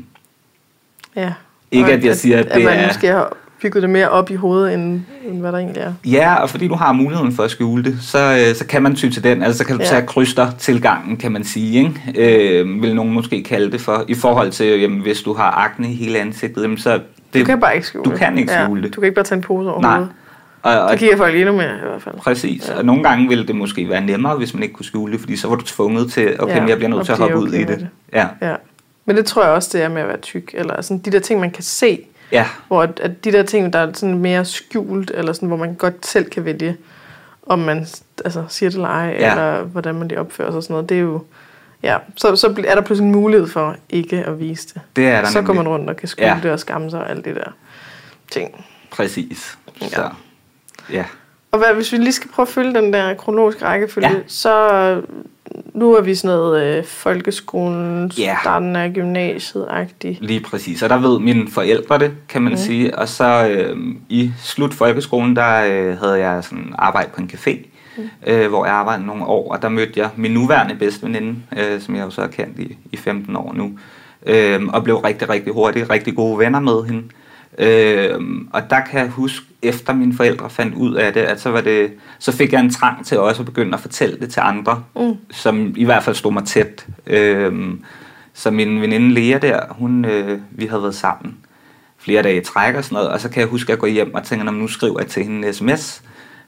ja. Ikke at jeg siger, at, at det man er... måske har bygget det mere op i hovedet, end, end hvad der egentlig er. Ja, og fordi du har muligheden for at skjule det, så, så kan man ty til den. Altså så kan du ja. tage kryster-tilgangen, kan man sige. Ikke? Øh, vil nogen måske kalde det for. I forhold til, jamen, hvis du har akne i hele ansigtet, jamen, så... Det, du kan bare ikke skjule det. Du kan ikke skjule ja. det. Du kan ikke bare tage en pose over Nej. hovedet. Og, og det kigger folk endnu mere i hvert fald. Præcis, ja. Og nogle gange ville det måske være nemmere, hvis man ikke kunne skjule det, fordi så var du tvunget til, okay, ja, men jeg bliver nødt til at hoppe okay ud i det. det. Ja. Ja. Men det tror jeg også, det er med at være tyk, eller sådan de der ting, man kan se, ja. hvor at, at de der ting, der er sådan mere skjult, eller sådan, hvor man godt selv kan vælge, om man altså, siger det eller ej, ja. eller hvordan man lige opfører sig og sådan noget, det er jo, ja, så, så er der pludselig en mulighed for ikke at vise det. Det er der så nemlig. går man rundt og kan skjule ja. det og skamme sig og alt det der ting. Præcis. Ja. Så. Ja. Og hvad, hvis vi lige skal prøve at følge den der kronologiske rækkefølge, ja. så nu er vi sådan noget øh, folkeskolen, ja. starten af gymnasiet-agtigt. Lige præcis, og der ved mine forældre det, kan man mm. sige. Og så øh, i slut folkeskolen, der øh, havde jeg sådan arbejde på en café, mm. øh, hvor jeg arbejdede nogle år, og der mødte jeg min nuværende bedste veninde, øh, som jeg jo så har kendt i, i femten år nu, øh, og blev rigtig, rigtig hurtigt, rigtig gode venner med hende. Øh, og der kan jeg huske, efter mine forældre fandt ud af det, at så, var det, så fik jeg en trang til også at begynde at fortælle det til andre, mm. som i hvert fald stod mig tæt. Øh, så min veninde Lea der, hun, øh, vi havde været sammen flere dage i træk og sådan noget, og så kan jeg huske at gå hjem og tænke, nu skriver jeg til hende en sms.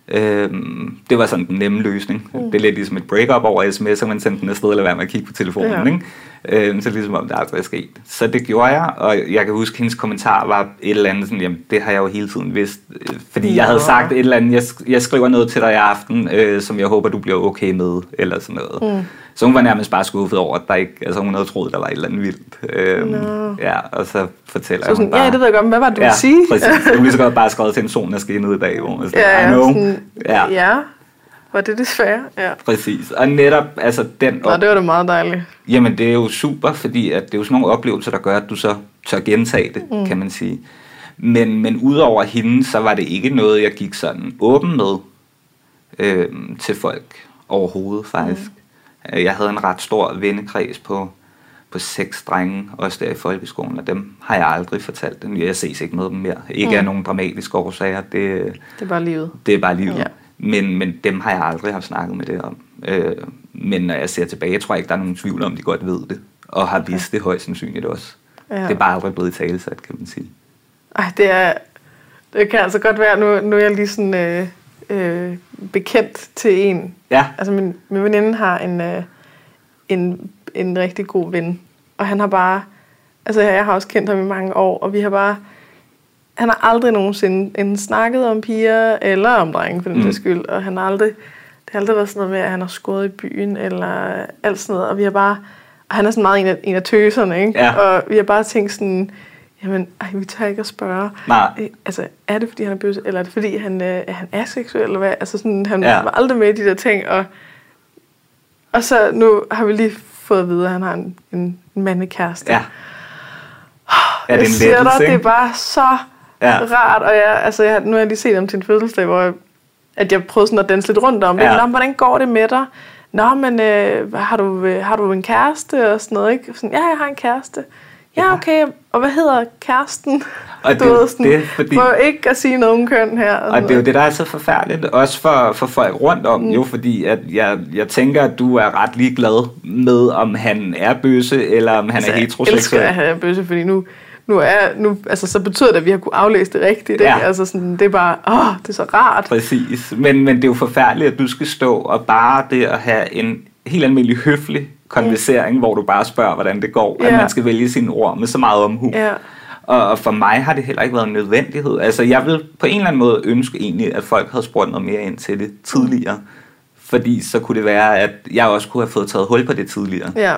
Øhm, det var sådan den nemme løsning. Mm. Det er lidt ligesom et break-up over sms, så man sendte den afsted, eller være med at kigge på telefonen, ja. ikke? Øhm, så ligesom om det aldrig er sket. Så det gjorde jeg, og jeg kan huske, at hendes kommentar var et eller andet sådan, jamen det har jeg jo hele tiden vidst, fordi ja. jeg havde sagt et eller andet, jeg, jeg skriver noget til dig i aften, øh, som jeg håber, du bliver okay med, eller sådan noget. Mm. Så hun var nærmest bare skuffet over, at der ikke, altså hun havde troet, der var et eller andet vildt. Øhm, no. Ja, og så fortæller så sådan, hun bare... Ja, det ved jeg godt, men hvad var det, du ja, ville sige? Præcis. Jeg kunne lige så godt bare skrevet til en solen, der skinnede i dag, hvor man sådan, ja, ja, I know. sådan, ja. ja, var det desværre? Ja. Præcis, og netop, altså den... Nå, det var da meget dejligt. Jamen, det er jo super, fordi at det er jo sådan nogle oplevelser, der gør, at du så tør gentage det, mm. kan man sige. Men, men udover hende, så var det ikke noget, jeg gik sådan åben med øh, til folk overhovedet, faktisk. Mm. Jeg havde en ret stor vennekreds på, på seks drenge, også der i folkeskolen, og dem har jeg aldrig fortalt. Jeg ses ikke med dem mere. Ikke mm. af nogen dramatiske årsager. Det, det er bare livet. Det er bare livet. Ja. Men, men dem har jeg aldrig haft snakket med det om. Øh, men når jeg ser tilbage, jeg tror ikke, der er nogen tvivl om, de godt ved det. Og har okay. vist det højst sandsynligt også. Ja. Det er bare aldrig blevet i talesat, kan man sige. Ej, det er... Det kan altså godt være, nu, nu er jeg lige sådan øh, øh, bekendt til en. Ja. Altså min, min veninde har en, øh, en, en rigtig god ven. Og han har bare... Altså jeg har også kendt ham i mange år, og vi har bare... Han har aldrig nogensinde enten snakket om piger, eller om drenge for den mm. skyld. Og han har aldrig... Det har aldrig været sådan noget med, at han har skåret i byen, eller alt sådan noget. Og vi har bare... Og han er sådan meget en af, en af tøserne, ikke? Ja. Og vi har bare tænkt sådan... Jamen, ej, vi tør ikke at spørge. Nej. Altså, er det, fordi han er bøsse, eller er det, fordi han, øh, er han aseksuel, eller hvad? Altså, sådan, han ja. var aldrig med i de der ting, og, og så nu har vi lige fået at vide, at han har en, en mandekæreste. Ja. Jeg er det en siger lettelse, dig, det er bare så ja. rart, og jeg, altså, jeg, nu har jeg lige set ham til en fødselsdag, hvor jeg, at jeg prøvede sådan at danse lidt rundt om det. Ja. Nå, hvordan går det med dig? Nå, men øh, har, du, øh, har du en kæreste og sådan noget, ikke? Sådan, ja, jeg har en kæreste. Ja, okay, og hvad hedder kæresten? Og du det, ved, sådan, det, fordi, for ikke at sige nogen køn her. Og, og det er jo det, der er så forfærdeligt, også for, for folk rundt om, mm. jo, fordi at jeg, jeg tænker, at du er ret ligeglad med, om han er bøsse, eller om han altså, er heteroseksuel. Jeg elsker, at han er bøsse, fordi nu, nu er, nu, altså, så betyder det, at vi har kunne aflæse det rigtigt. Ja. Ikke? Altså, sådan, det er bare, åh, det er så rart. Præcis, men, men det er jo forfærdeligt, at du skal stå og bare det at have en helt almindelig høflig konversering, mm. hvor du bare spørger, hvordan det går, yeah. at man skal vælge sine ord med så meget omhu. Yeah. Og, og for mig har det heller ikke været en nødvendighed. Altså, jeg vil på en eller anden måde ønske egentlig, at folk havde spurgt noget mere ind til det tidligere. Mm. Fordi så kunne det være, at jeg også kunne have fået taget hul på det tidligere. Ja.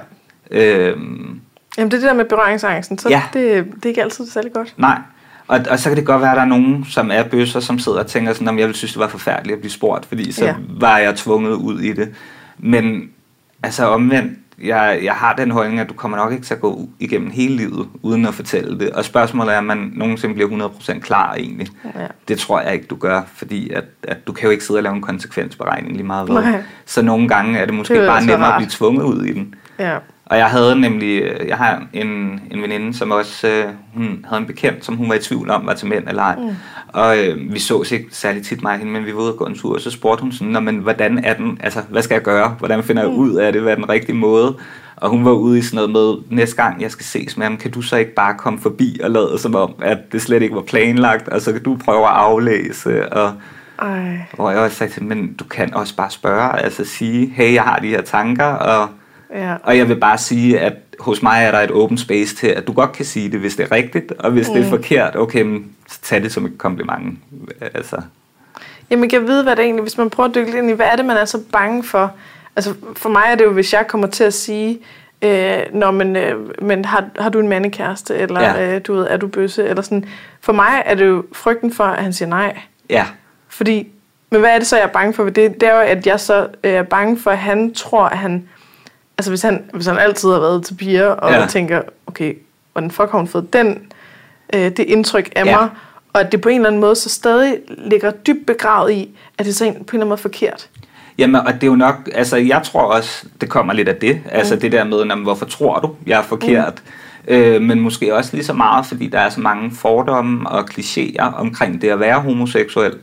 Øhm, Jamen, det er det der med berøringsangsten, så ja. det, det er ikke altid særlig godt. Nej. Og, og så kan det godt være, at der er nogen, som er bøsser, som sidder og tænker sådan, at jeg ville synes, det var forfærdeligt at blive spurgt, fordi så ja. var jeg tvunget ud i det. Men altså omvendt, jeg, jeg har den holdning, at du kommer nok ikke til at gå igennem hele livet, uden at fortælle det. Og spørgsmålet er, om man nogensinde bliver hundrede procent klar egentlig. Ja. Det tror jeg ikke, du gør, fordi at, at du kan jo ikke sidde og lave en konsekvensberegning lige meget ved. Så nogle gange er det måske det bare nemmere at blive tvunget ud i den. Ja. Og jeg havde nemlig, jeg har en, en veninde, som også, øh, hun havde en bekendt, som hun var i tvivl om, var til mænd eller ej. Mm. Og øh, vi så ikke særlig tit mig og hende, men vi var ude og gå en tur, og så spurgte hun sådan, men hvordan er den, altså hvad skal jeg gøre? Hvordan finder jeg ud af det? Hvad er den rigtige måde? Og hun var ude i sådan noget med, næste gang jeg skal ses med ham, kan du så ikke bare komme forbi og lade som om, at det slet ikke var planlagt, og så kan du prøve at aflæse, og Ej. hvor jeg også sagde til, men du kan også bare spørge, altså sige, hey, jeg har de her tanker, og Ja. Og jeg vil bare sige, at hos mig er der et open space til, at du godt kan sige det, hvis det er rigtigt, og hvis mm. det er forkert, okay, men tag det som et kompliment. Altså. Jamen, jeg kan vide, hvad det egentlig, hvis man prøver at dykke ind i, hvad er det, man er så bange for? Altså, for mig er det jo, hvis jeg kommer til at sige, øh, Nå, men, øh, men har, har du en mandekæreste, eller ja. øh, du ved, er du bøsse, eller sådan. For mig er det jo frygten for, at han siger nej. Ja. Fordi, men hvad er det så, jeg er bange for? Det, det er jo, at jeg så øh, er bange for, at han tror, at han altså hvis han, hvis han altid har været til piger, og ja. tænker, okay, hvordan fuck har hun fået den, øh, det indtryk af ja. mig, og at det på en eller anden måde så stadig ligger dybt begravet i, at det er så en, på en eller anden måde forkert. Jamen, og det er jo nok, altså jeg tror også, det kommer lidt af det, altså mm. det der med, jamen, hvorfor tror du, jeg er forkert, mm. øh, men måske også lige så meget, fordi der er så mange fordomme og klichéer omkring det at være homoseksuel.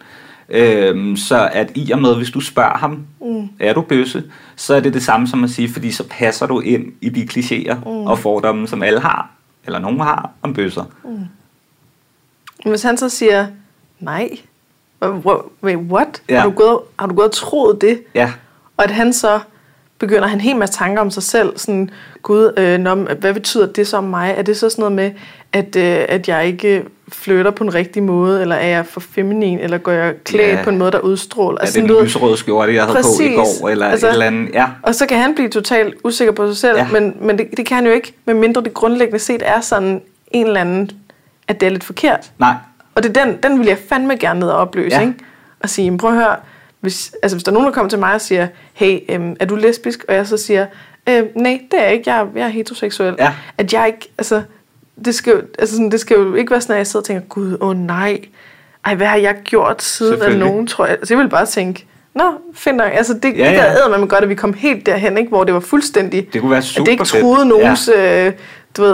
Øhm, så at i og med, hvis du spørger ham, mm. er du bøsse, så er det det samme som at sige, fordi så passer du ind i de klichéer mm. og fordomme, som alle har, eller nogen har, om bøsser. Mm. Hvis han så siger, nej, wait, what? Ja. Har, du gået, har du gået og troet det? Ja. Og at han så begynder han en hel masse tanker om sig selv, sådan, gud, øh, nå, hvad betyder det så om mig? Er det så sådan noget med, at, øh, at jeg ikke flytter på en rigtig måde, eller er jeg for feminin, eller går jeg klædt ja. på en måde, der udstråler? Er det en lyserød skjorte, jeg havde præcis. på i går, eller altså, et eller andet? Ja. Og så kan han blive totalt usikker på sig selv, ja. men, men det, det kan han jo ikke, medmindre det grundlæggende set er sådan en eller anden, at det er lidt forkert. Nej. Og det er den, den vil jeg fandme gerne ned og opløse, ja. ikke? Og sige, prøv at høre, hvis, altså hvis der er nogen, der kommer til mig og siger, hey, øhm, er du lesbisk? Og jeg så siger, øh, nej, det er jeg ikke, jeg er, jeg er heteroseksuel. Ja. At jeg ikke, altså, det skal, jo, altså sådan, det skal jo ikke være sådan, at jeg sidder og tænker, gud, åh oh, nej, ej, hvad har jeg gjort siden af nogen, tror jeg. Altså jeg vil bare tænke, nå, finder jeg, altså det, ja, ja. det der æder man godt, at vi kom helt derhen, ikke? Hvor det var fuldstændig, det kunne være super at det ikke troede nogens, ja. øh, du ved,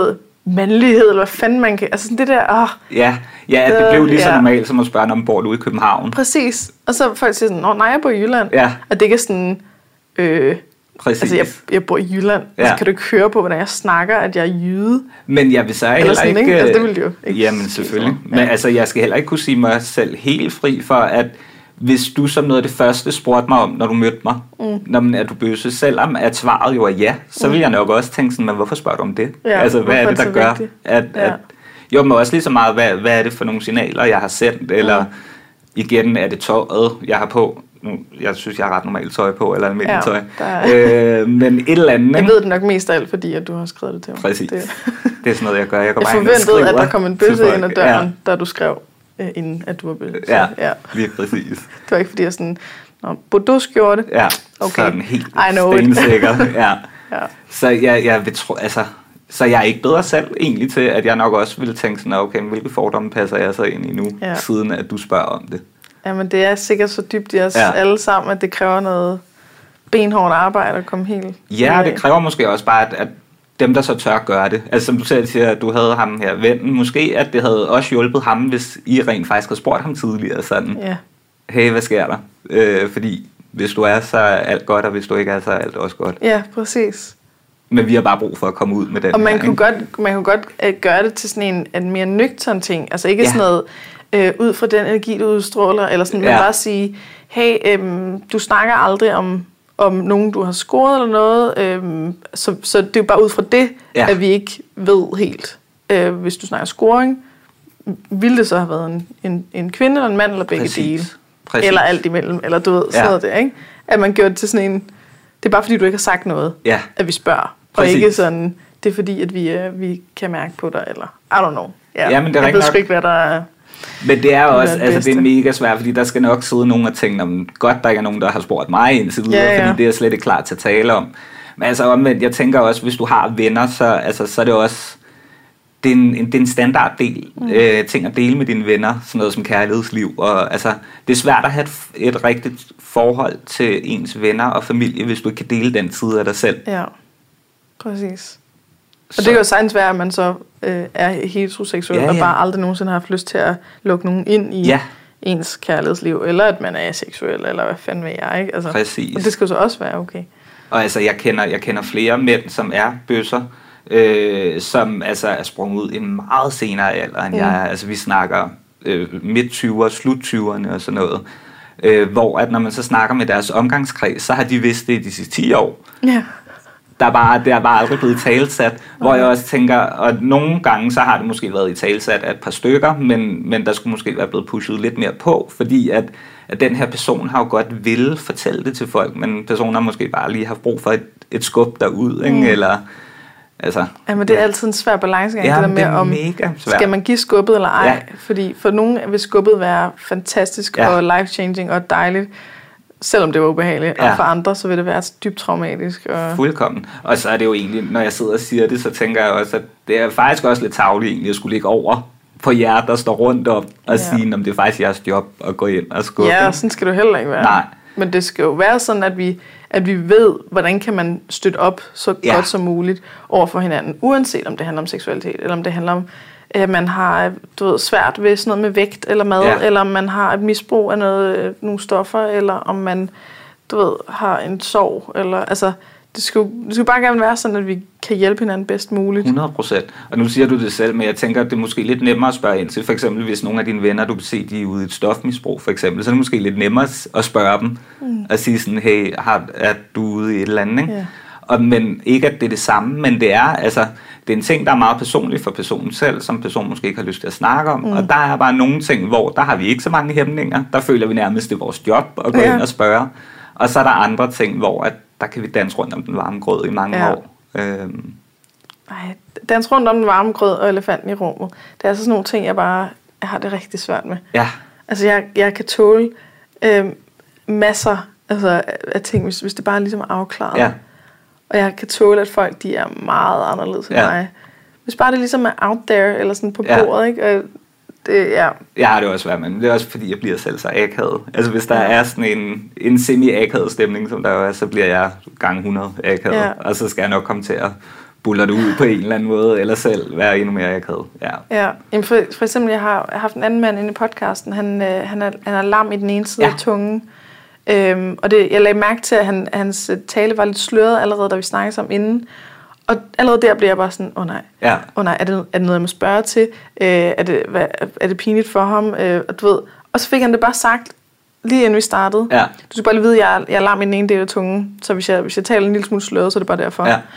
mandlighed, eller hvad fanden man kan... Altså sådan det der... Åh, ja, ja, at det øh, blev lige så ja. normalt, som at spørge, om bor du i København. Præcis. Og så folk siger sådan, Nå, nej, jeg bor i Jylland. Ja. Og det ikke er sådan... Øh, Præcis. altså, jeg, jeg bor i Jylland. Ja. Altså, kan du ikke høre på, hvordan jeg snakker, at jeg er jyde? Men jeg vil så Eller heller sådan, ikke... ikke? Altså, det ville jo ikke... Jamen, selvfølgelig. Ja. Men altså, jeg skal heller ikke kunne sige mig selv helt fri for, at hvis du som noget af det første spurgte mig om, når du mødte mig, mm. når man er du bøsse, selvom at svaret jo er ja, så vil jeg nok også tænke sådan, men hvorfor spørger du om det? Ja, altså, hvad er det, der gør, at, ja. at... Jo, men også lige så meget, hvad, hvad er det for nogle signaler, jeg har sendt, eller mm. igen, er det tøjet, jeg har på? Nu, jeg synes, jeg har ret normalt tøj på, eller almindelig ja, tøj. Er... Øh, men et eller andet... Jeg ved det nok mest af alt, fordi at du har skrevet det til mig. Præcis. Det, det er sådan noget, jeg gør. Jeg, går jeg bare forventede, at der kom en bøsse ind ad døren, ja. da du skrev, øh, inden at du var bøsse. Ja, ja, lige præcis. Det var ikke, fordi jeg sådan... Bordeaux gjorde det. Ja, okay. Sådan helt stensikker. Ja. ja. Så jeg, jeg vil tro, altså, så jeg er ikke bedre selv egentlig til, at jeg nok også ville tænke sådan, okay, hvilke fordomme passer jeg så ind i nu, ja. Siden at du spørger om det. Jamen det er sikkert så dybt i os ja. Alle sammen, at det kræver noget benhårdt arbejde at komme helt... Ja, det kræver måske også bare, at, at dem, der så tør gøre det. Altså som du selv siger, at du havde ham her vennen. Måske at det havde også hjulpet ham, hvis I rent faktisk havde spurgt ham tidligere sådan. Ja. Hey, hvad sker der? Øh, fordi hvis du er, så er alt godt, og hvis du ikke er, så er alt også godt. Ja, præcis. Men vi har bare brug for at komme ud med den og man her, kunne ikke? godt, man kunne godt uh, gøre det til sådan en, en mere nøgtern ting. Altså ikke ja. Sådan noget, uh, ud fra den energi, du udstråler, eller sådan, ja. Men bare sige, hey, um, du snakker aldrig om, om nogen, du har scoret eller noget, um, så, så det er bare ud fra det, ja. At vi ikke ved helt. Uh, hvis du snakker scoring, ville det så have været en, en, en kvinde eller en mand, eller begge Præcis. dele? Præcis. Eller alt imellem, eller du ved, sådan ja. Noget der, ikke? At man gjorde det til sådan en, det er bare fordi, du ikke har sagt noget, ja. At vi spørger. Præcis. Og ikke sådan, det er fordi, at vi, uh, vi kan mærke på dig, eller I don't know. Ja, ja men det er jeg ved sgu nok... ikke, hvad der er. Men det er jo også, altså det er mega svært, fordi der skal nok sidde nogen og tænke, om godt, der ikke er nogen, der har spurgt mig indtil videre, ja, ja. Fordi det er jeg slet ikke klar til at tale om. Men altså omvendt, jeg tænker også, hvis du har venner, så, altså, så er det også, det er en, det er en standarddel, mm. øh, ting at dele med dine venner, sådan noget som kærlighedsliv. Og, altså, det er svært at have et, et rigtigt forhold til ens venner og familie, hvis du ikke kan dele den side af dig selv. Ja, præcis. Og det kan jo sagtens være, at man så øh, er heteroseksuel, ja, ja. Og bare aldrig nogensinde har haft lyst til at lukke nogen ind i ja. Ens kærlighedsliv, eller at man er aseksuel, eller hvad fanden ved jeg, ikke? Altså, præcis. Og det skal jo så også være okay. Og altså, jeg kender, jeg kender flere mænd, som er bøsser, øh, som altså er sprunget ud i en meget senere alder, end mm. jeg er. Altså, vi snakker øh, midt tyverne, slut tyverne og sådan noget. Øh, hvor at når man så snakker med deres omgangskreds, så har de vidst det i de sidste ti år. Ja. Der er bare, det er bare aldrig blevet talsat, okay. Hvor jeg også tænker, og nogle gange så har det måske været i talsat af et par stykker, men, men der skulle måske være blevet pushet lidt mere på, fordi at, at den her person har jo godt ville fortælle det til folk, men personen har måske bare lige haft brug for et, et skub derud, ikke? Mm. Eller, altså, jamen det er ja. Altid en svær balancegang, ja, det der med, det er om mega svært. Skal man give skubbet eller ej, ja. Fordi for nogen vil skubbet være fantastisk ja. Og life-changing og dejligt, selvom det var ubehageligt, ja. Og for andre, så vil det være dybt traumatisk. Og... Fuldkommen. Og så er det jo egentlig, når jeg sidder og siger det, så tænker jeg også, at det er faktisk også lidt tarveligt egentlig at skulle ligge over på jer, der står rundt om og ja. Sige, om det er faktisk jeres job at gå ind og skubbe. Ja, sådan skal det heller ikke være. Nej. Men det skal jo være sådan, at vi, at vi ved, hvordan kan man støtte op så ja. Godt som muligt over for hinanden, uanset om det handler om seksualitet, eller om det handler om, at man har du ved, svært ved sådan noget med vægt eller mad, ja. Eller om man har et misbrug af noget, nogle stoffer, eller om man du ved, har en sorg. Eller, altså, det skal, det skal bare gerne være sådan, at vi kan hjælpe hinanden bedst muligt. hundrede procent. Og nu siger du det selv, men jeg tænker, at det er måske lidt nemmere at spørge ind til. For eksempel, hvis nogle af dine venner, du kan se, de er ude i et stofmisbrug, for eksempel, så er det måske lidt nemmere at spørge dem, mm. og sige sådan, hey, har, er du ude i et eller andet, ikke? Yeah. Og, men ikke, at det er det samme, men det er, altså, det er en ting, der er meget personlig for personen selv, som personen måske ikke har lyst til at snakke om. Mm. Og der er bare nogle ting, hvor der har vi ikke så mange hæmninger. Der føler vi nærmest, det er vores job at gå ja. Ind og spørge. Og så er der andre ting, hvor at, der kan vi danse rundt om den varme grød i mange ja. År. Øhm. Ej, danse rundt om den varme grød og elefanten i rummet. Det er altså sådan nogle ting, jeg bare jeg har det rigtig svært med. Ja. Altså, jeg, jeg kan tåle øh, masser altså, af ting, hvis, hvis det bare ligesom er afklaret. Ja. Og jeg kan tåle, at folk de er meget anderledes end ja. Mig. Hvis bare det ligesom er out there, eller sådan på bordet, ja. Ikke? Og det, ja. Jeg har det også været, men det er også fordi, jeg bliver selv så akavet. Altså hvis der ja. Er sådan en, en semi-akavet stemning, som der jo er, så bliver jeg gang hundrede akavet. Ja. Og så skal jeg nok komme til at buller det ud på en eller anden måde, eller selv være endnu mere akavet. Ja. Ja. Jamen for, for eksempel, jeg har, jeg har haft en anden mand inde i podcasten, han, øh, han, er, han er lam i den ene side ja. af tungen, øhm, og det, jeg lagde mærke til, at han, hans tale var lidt sløret allerede, da vi snakkede sammen inden, og allerede der blev jeg bare sådan, åh oh, nej, ja. oh, nej, er det, er det noget, jeg må spørge til? Øh, er, det, hvad, er det pinligt for ham? Øh, og, du ved, og så fik han det bare sagt, lige inden vi startede. Ja. Du skal bare lige vide, at jeg, jeg er lam i den ene del af tungen, så hvis jeg, hvis jeg taler en lille smule sløret, så er det bare derfor. Ja.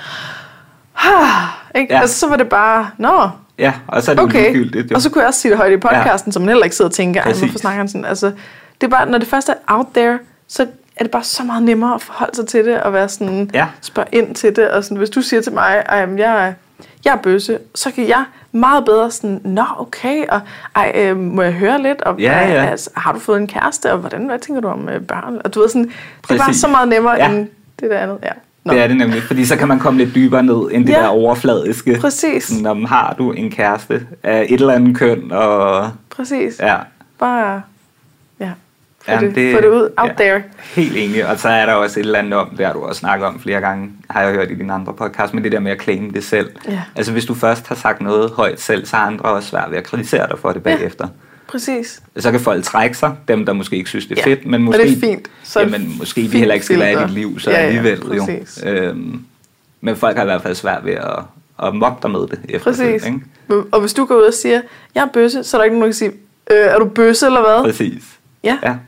Ikke? Ja. Altså, så var det bare, nå. Ja, og så er det okay. ligegyldigt. Og så kunne jeg også sige det højt i podcasten, ja. så man heller ikke sidder og tænker, Præcis. hvorfor snakker han sådan? Altså, det er bare, når det først er out there, så er det bare så meget nemmere at forholde sig til det, og være sådan, ja. spørge ind til det, og sådan, hvis du siger til mig, at jeg, jeg er bøsse, så kan jeg meget bedre sådan, nå, okay, og ej, øh, må jeg høre lidt, og ja, ja. Altså, har du fået en kæreste, og hvordan, hvad tænker du om øh, børn? Og du ved sådan, det er bare så meget nemmere, ja. end det der andet, ja. Nå. Det er det nemlig, fordi så kan man komme lidt dybere ned end det ja. der overfladiske. Præcis. Sådan, om har du en kæreste af et eller andet køn, og... Præcis. Ja. Bare, ja. Få, Jamen, det, det, få det ud, out ja, there. Helt enig, og så er der også et eller andet om, det har du også snakket om flere gange, har jeg hørt i dine andre podcasts, men det der med at claim det selv. Ja. Altså hvis du først har sagt noget højt selv, så har andre også svært ved at kritisere dig for det bagefter. Ja. Præcis. Så kan folk trække sig, dem der måske ikke synes det er ja. fedt, men måske, og det er fint. Så jamen, måske de heller ikke skal være i dit liv, så ja, ja, alligevel jo. Øhm, men folk har i hvert fald svært ved at, at mobbe dig med det efterfølgende. Præcis. Ikke? Og hvis du går ud og siger, jeg er bøsse, så er der ikke nogen, der kan sige, øh, er du bøsse eller hvad? Præcis. Ja. ja.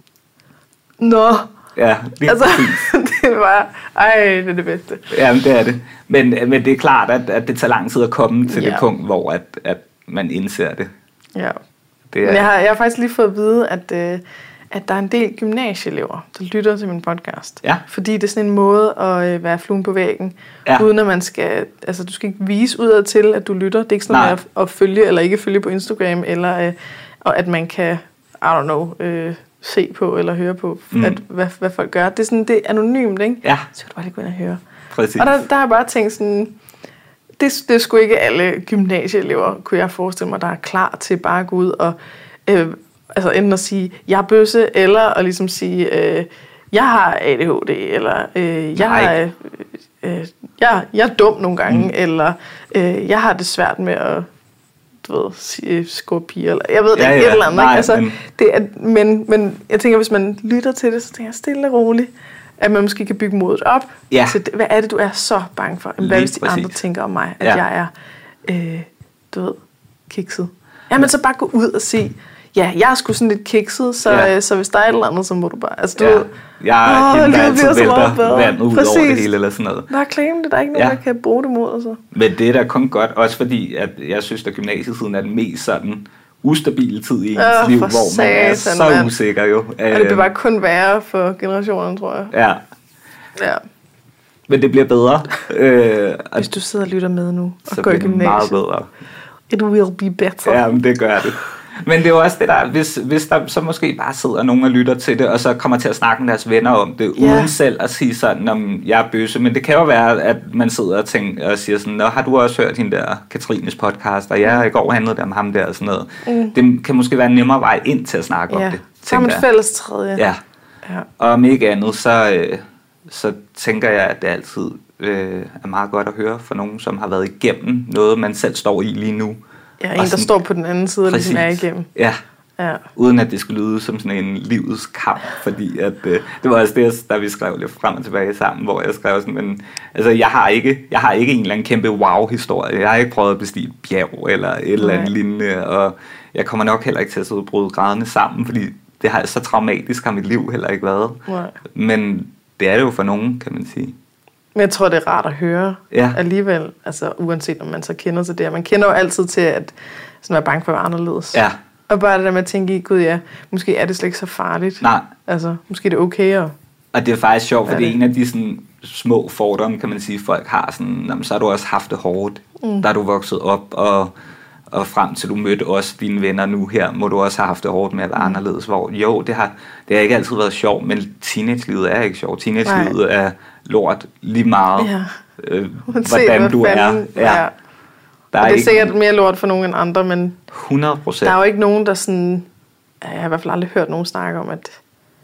Nå. Ja, det er altså, det var, ej, det er det bedste. Ja, det er det. Men, men det er klart, at, at det tager lang tid at komme til ja. det punkt, hvor at, at man indser det. Ja. Det er, men jeg har, jeg har faktisk lige fået at vide, at, øh, at der er en del gymnasieelever, der lytter til min podcast. Ja. Fordi det er sådan en måde at øh, være fluen på væggen, ja. uden at man skal, altså du skal ikke vise udad til, at du lytter. Det er ikke sådan noget at, at følge eller ikke følge på Instagram, eller øh, og at man kan, I don't know, øh, se på eller høre på, mm. at, hvad, hvad folk gør. Det er sådan, det er anonymt, ikke? Ja. Så kan du bare lige gå ind og høre. Præcis. Og der, der har jeg bare tænkt sådan, det, det er sgu ikke alle gymnasieelever, kunne jeg forestille mig, der er klar til bare at gå ud og øh, altså enten at sige, jeg er bøsse, eller at ligesom sige, øh, jeg har A D H D, eller øh, jeg, er, øh, øh, jeg, jeg er dum nogle gange, mm. eller øh, jeg har det svært med at du ved, sige skorpier, eller jeg ved det ja, ikke, ja. et eller andet. Nej, altså, men... Det er, men, men jeg tænker, hvis man lytter til det, så tænker jeg stille og roligt, at man måske kan bygge modet op. Ja. Til det. Hvad er det, du er så bange for? Hvad hvis de præcis. andre tænker om mig, at ja. jeg er, øh, du ved, kikset? Jamen, så bare gå ud og sige, ja, jeg er sgu sådan lidt kikset, så, ja. så hvis der er et eller andet, så må du bare... Altså, du ja. ved, jeg er oh, der altid vælter vandet ud præcis. over det hele, eller sådan noget. Der er claim det, der er ikke nogen, ja. der kan bruge det mod. Altså. Men det er da kun godt, også fordi, at jeg synes, at gymnasietiden er den mest sådan ustabile tid i ens øh, liv, hvor man er satan, så man. usikker jo. Og det bliver bare kun værre for generationen, tror jeg. Ja. Ja. Men det bliver bedre. øh, Hvis du sidder og lytter med nu, og så går i gymnasiet. meget bedre. It will be better. Ja, men det gør det. Men det er jo også det der, hvis, hvis der så måske bare sidder nogen og lytter til det, og så kommer til at snakke med deres venner om det, uden yeah. selv at sige sådan, om jeg er bøsse. Men det kan jo være, at man sidder og, tænker, og siger sådan, nå, har du også hørt hende der Katrines podcast, og jeg i går handlede der med ham der og sådan noget. Mm. Det kan måske være en nemmere vej ind til at snakke yeah. om det. Som et fælles tredje. Ja. ja. Og om ikke andet, så, øh, så tænker jeg, at det altid øh, er meget godt at høre fra nogen, som har været igennem noget, man selv står i lige nu. Ja, en, der står på den anden side, ligesom er igennem. Ja. ja, uden at det skulle lyde som sådan en livets kamp, fordi at, øh, det var også det, der vi skrev lidt frem og tilbage sammen, hvor jeg skrev sådan, men altså, jeg har ikke, jeg har ikke en eller anden kæmpe wow-historie. Jeg har ikke prøvet at bestige et bjerg eller et eller andet lignende, og jeg kommer nok heller ikke til at sidde og bryde grædende sammen, fordi det har så traumatisk har mit liv heller ikke været. Nej. Men det er det jo for nogen, kan man sige. Men jeg tror, det er rart at høre ja. alligevel, altså uanset om man så kender til det. Man kender jo altid til at sådan være bange for at være anderledes. Ja. Og bare det der med at tænke i, gud ja, måske er det slet ikke så farligt. Nej. Altså, måske er det okay at... Og det er faktisk sjovt, for det er en af de sådan, små fordomme, kan man sige, folk har sådan, jamen, så har du også haft det hårdt. Mm. Der er du vokset op, og, og frem til du mødte også dine venner nu her, må du også have haft det hårdt med at være mm. anderledes. Hvor jo, det har, det har ikke altid været sjovt, men teenagelivet er ikke sjovt. Teenagelivet er lort lige meget, ja. øh, hvordan du er. Ja. Ja. Der er og det er ikke sikkert mere lort for nogen end andre, men hundrede procent. Der er jo ikke nogen, der sådan... Jeg har i hvert fald aldrig hørt nogen snakke om, at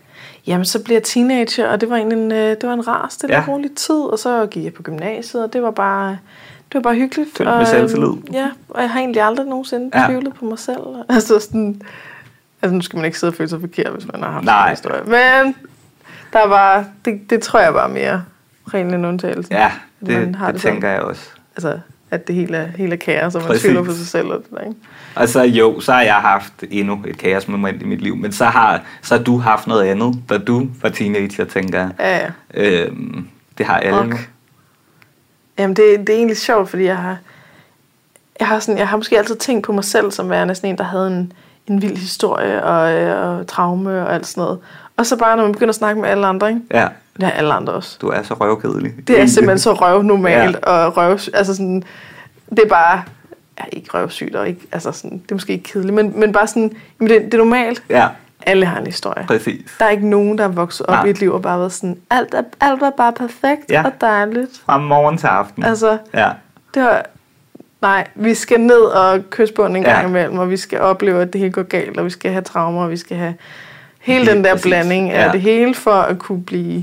jamen så blev jeg teenager, og det var egentlig en, det var en rar, stille ja. rolig tid, og så gik jeg på gymnasiet, og det var bare, det var bare hyggeligt. Tyndt med selvtillid. Ja, og jeg har egentlig aldrig nogensinde ja. tvivlet på mig selv. Altså sådan, altså nu skal man ikke sidde og føle sig forkert, hvis man har haft Nej. en historie. Men der var, det, det tror jeg bare mere reglen end undtagelsen. Ja, det, det, det tænker sådan. jeg også. Altså, at det hele er, hele er kaos, og man tvivler på sig selv. Og det der, ikke? Altså jo, så har jeg haft endnu et kaosmoment i mit liv, men så har, så har du haft noget andet, da du var teenager, tænker jeg. Ja, ja. Øhm, det har alle nu. Jamen, det, det er egentlig sjovt, fordi jeg har, jeg har, sådan, jeg har måske altid tænkt på mig selv, som værende sådan en, der havde en, en vild historie og, og traume og alt sådan noget. Og så bare, når man begynder at snakke med alle andre, ikke? Ja. Det har alle andre også. Du er så røvkedelig. Det er simpelthen så røvnormalt ja. og røv... Altså sådan... Det er bare... Ja, ikke røvsygt og ikke... Altså sådan... Det er måske ikke kedeligt, men, men bare sådan... Jamen det, det er normalt. Ja. Alle har en historie. Præcis. Der er ikke nogen, der er vokset op Nej. i et liv og bare været sådan... Alt er, alt var bare perfekt ja. og dejligt. Fra morgen til aften. Altså... Ja. Det var... Nej, vi skal ned og kysse bunden en gang ja. imellem, og vi skal opleve, at det hele går galt, og vi skal have traumer, og vi skal have... Hele Helt den der præcis. blanding af ja. det hele, for at kunne blive...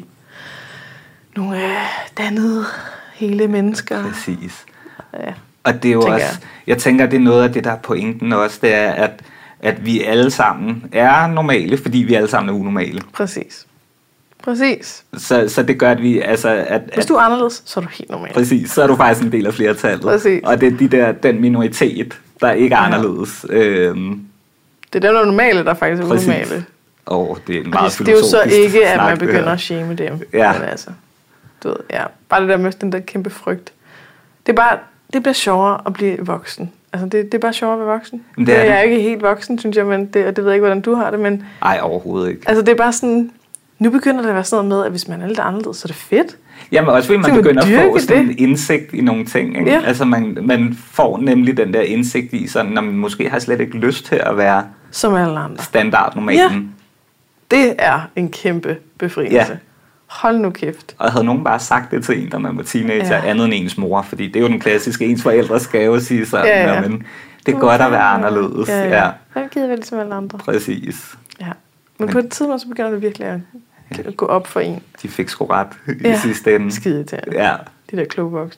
nogle øh, dannede hele mennesker. Præcis. Ja, og det er jo også, jeg. jeg tænker, det er noget af det, der er pointen også, det er, at, at vi alle sammen er normale, fordi vi alle sammen er unormale. Præcis. Præcis. Så, så det gør, at vi... Altså, at, Hvis du er anderledes, så er du helt normal. Præcis, så er du faktisk en del af flertallet. Præcis. Og det er de der, den minoritet, der ikke er ja. anderledes. Øhm, det er den normale, der faktisk er præcis. unormale. Oh, det er en meget det, det er jo så ikke, at man begynder her. at shame dem. Ja. Men altså, du ved, ja. Bare det der med den der kæmpe frygt. Det er bare, det bliver sjovere at blive voksen. Altså, det, det er bare sjovere at være voksen. Det er det. Jeg er ikke helt voksen, synes jeg, men det, og det ved jeg ikke, hvordan du har det, men... Nej, overhovedet ikke. Altså, det er bare sådan... Nu begynder det at være sådan noget med, at hvis man er lidt anderledes, så er det fedt. Jamen også fordi man så begynder at få sådan det. en indsigt i nogle ting. Ikke? Ja. Altså man, man får nemlig den der indsigt i, sådan, når man måske har slet ikke lyst til at være som alle andre. Standardnormalen. Ja. Det er en kæmpe befrielse. Ja. Hold nu kæft. Og havde nogen bare sagt det til en, da man var teenager, ja. andet end ens mor, fordi det er jo den klassiske, ens forældre skal jo sige sådan, ja, ja. Men det er godt at være anderledes. Ja, ja. Hvem gider vel som alle andre? Præcis. Ja. Men, Men på et tidspunkt, så begynder det virkelig at ja. gå op for en. De fik sgu ret i ja. sidste ende. Skide til. Ja. De der kloge voksne.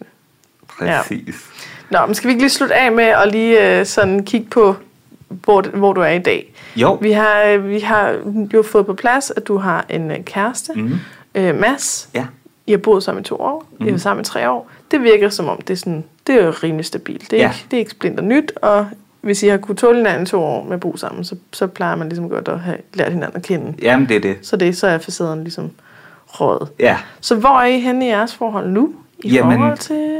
Præcis. Ja. Nå, men skal vi ikke lige slutte af med at lige uh, sådan kigge på, hvor, hvor du er i dag? Jo. Vi har, vi har jo fået på plads, at du har en uh, kæreste, mm. uh, Mads. Ja. I har boet sammen i to år. Mm. I har været sammen i tre år. Det virker som om, det er, sådan, det er jo rimelig stabilt. Det er, ja. ikke, det er ikke splinter nyt, og hvis I har kunnet tåle hinanden to år med at bo sammen, så, så plejer man ligesom godt at have lært hinanden at kende. Jamen, det er det. Så det så er facaderen ligesom røget. Ja. Så hvor er I henne i jeres forhold nu? I jamen, forhold til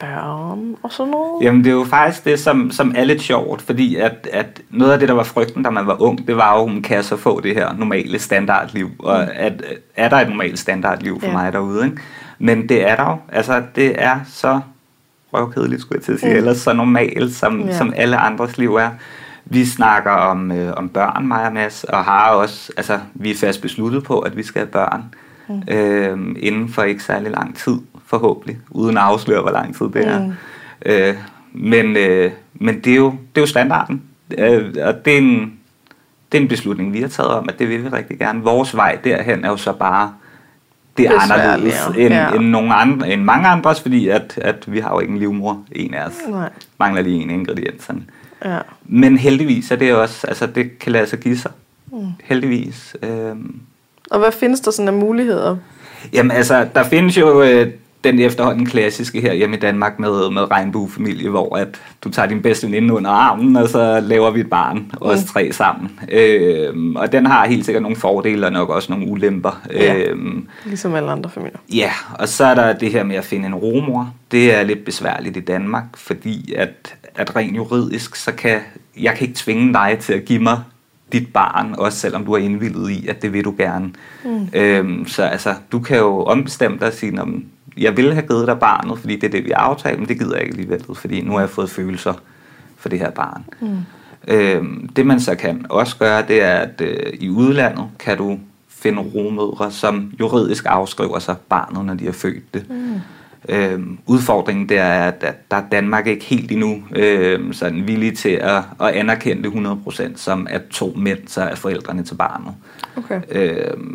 børn og sådan noget? Jamen, det er jo faktisk det, som, som er lidt sjovt, fordi at, at noget af det, der var frygten, da man var ung, det var jo, om kan jeg så få det her normale standardliv, og mm. at, er der et normalt standardliv for ja. mig derude, ikke? Men det er der jo. Altså, det er så røvkedeligt, skulle jeg til at sige, mm. ellers så normalt, som, ja. som alle andres liv er. Vi snakker om, øh, om børn, mig og Mads, og har også, altså, vi er fast besluttet på, at vi skal have børn mm. øh, inden for ikke særlig lang tid, forhåbentlig, uden at afsløre, hvor lang tid det er. Mm. Øh, men øh, men det, er jo, det er jo standarden, øh, og det er, en, det er en beslutning, vi har taget om, at det vil vi rigtig gerne. Vores vej derhen er jo så bare, det er anderledes end, ja. end, nogle andre, end mange andres, fordi at, at vi har jo ikke en livmor, en af os. Nej. Mangler lige en ingrediens. Ja. Men heldigvis er det også, altså det kan lade sig give sig. Mm. Heldigvis. Øhm. Og hvad findes der sådan af muligheder? Jamen altså, der findes jo øh, den efterhånden klassiske her hjemme i Danmark med, med regnbuefamilie, hvor at du tager din bedste veninde under armen, og så laver vi et barn, mm. os tre sammen. Øhm, og den har helt sikkert nogle fordele, og nok også nogle ulemper. Ja, øhm, ligesom alle andre familier. Ja, og så er der det her med at finde en rugemor. Det er lidt besværligt i Danmark, fordi at, at rent juridisk, så kan jeg kan ikke tvinge dig til at give mig dit barn, også selvom du er indvildet i, at det vil du gerne. Mm. Øhm, så altså, du kan jo ombestemme dig og sige, om jeg ville have givet dig barnet, fordi det er det, vi har aftalt, men det gider jeg ikke alligevel, fordi nu har jeg fået følelser for det her barn. Mm. Øhm, det man så kan også gøre, det er, at øh, i udlandet kan du finde rugemødre, som juridisk afskriver sig barnet, når de har født det. Mm. Øhm, udfordringen der er, at, at der er Danmark ikke helt endnu øhm, sådan villig til at, at anerkende det hundrede procent, som at to mænd så er forældrene til barnet. Okay. Øhm,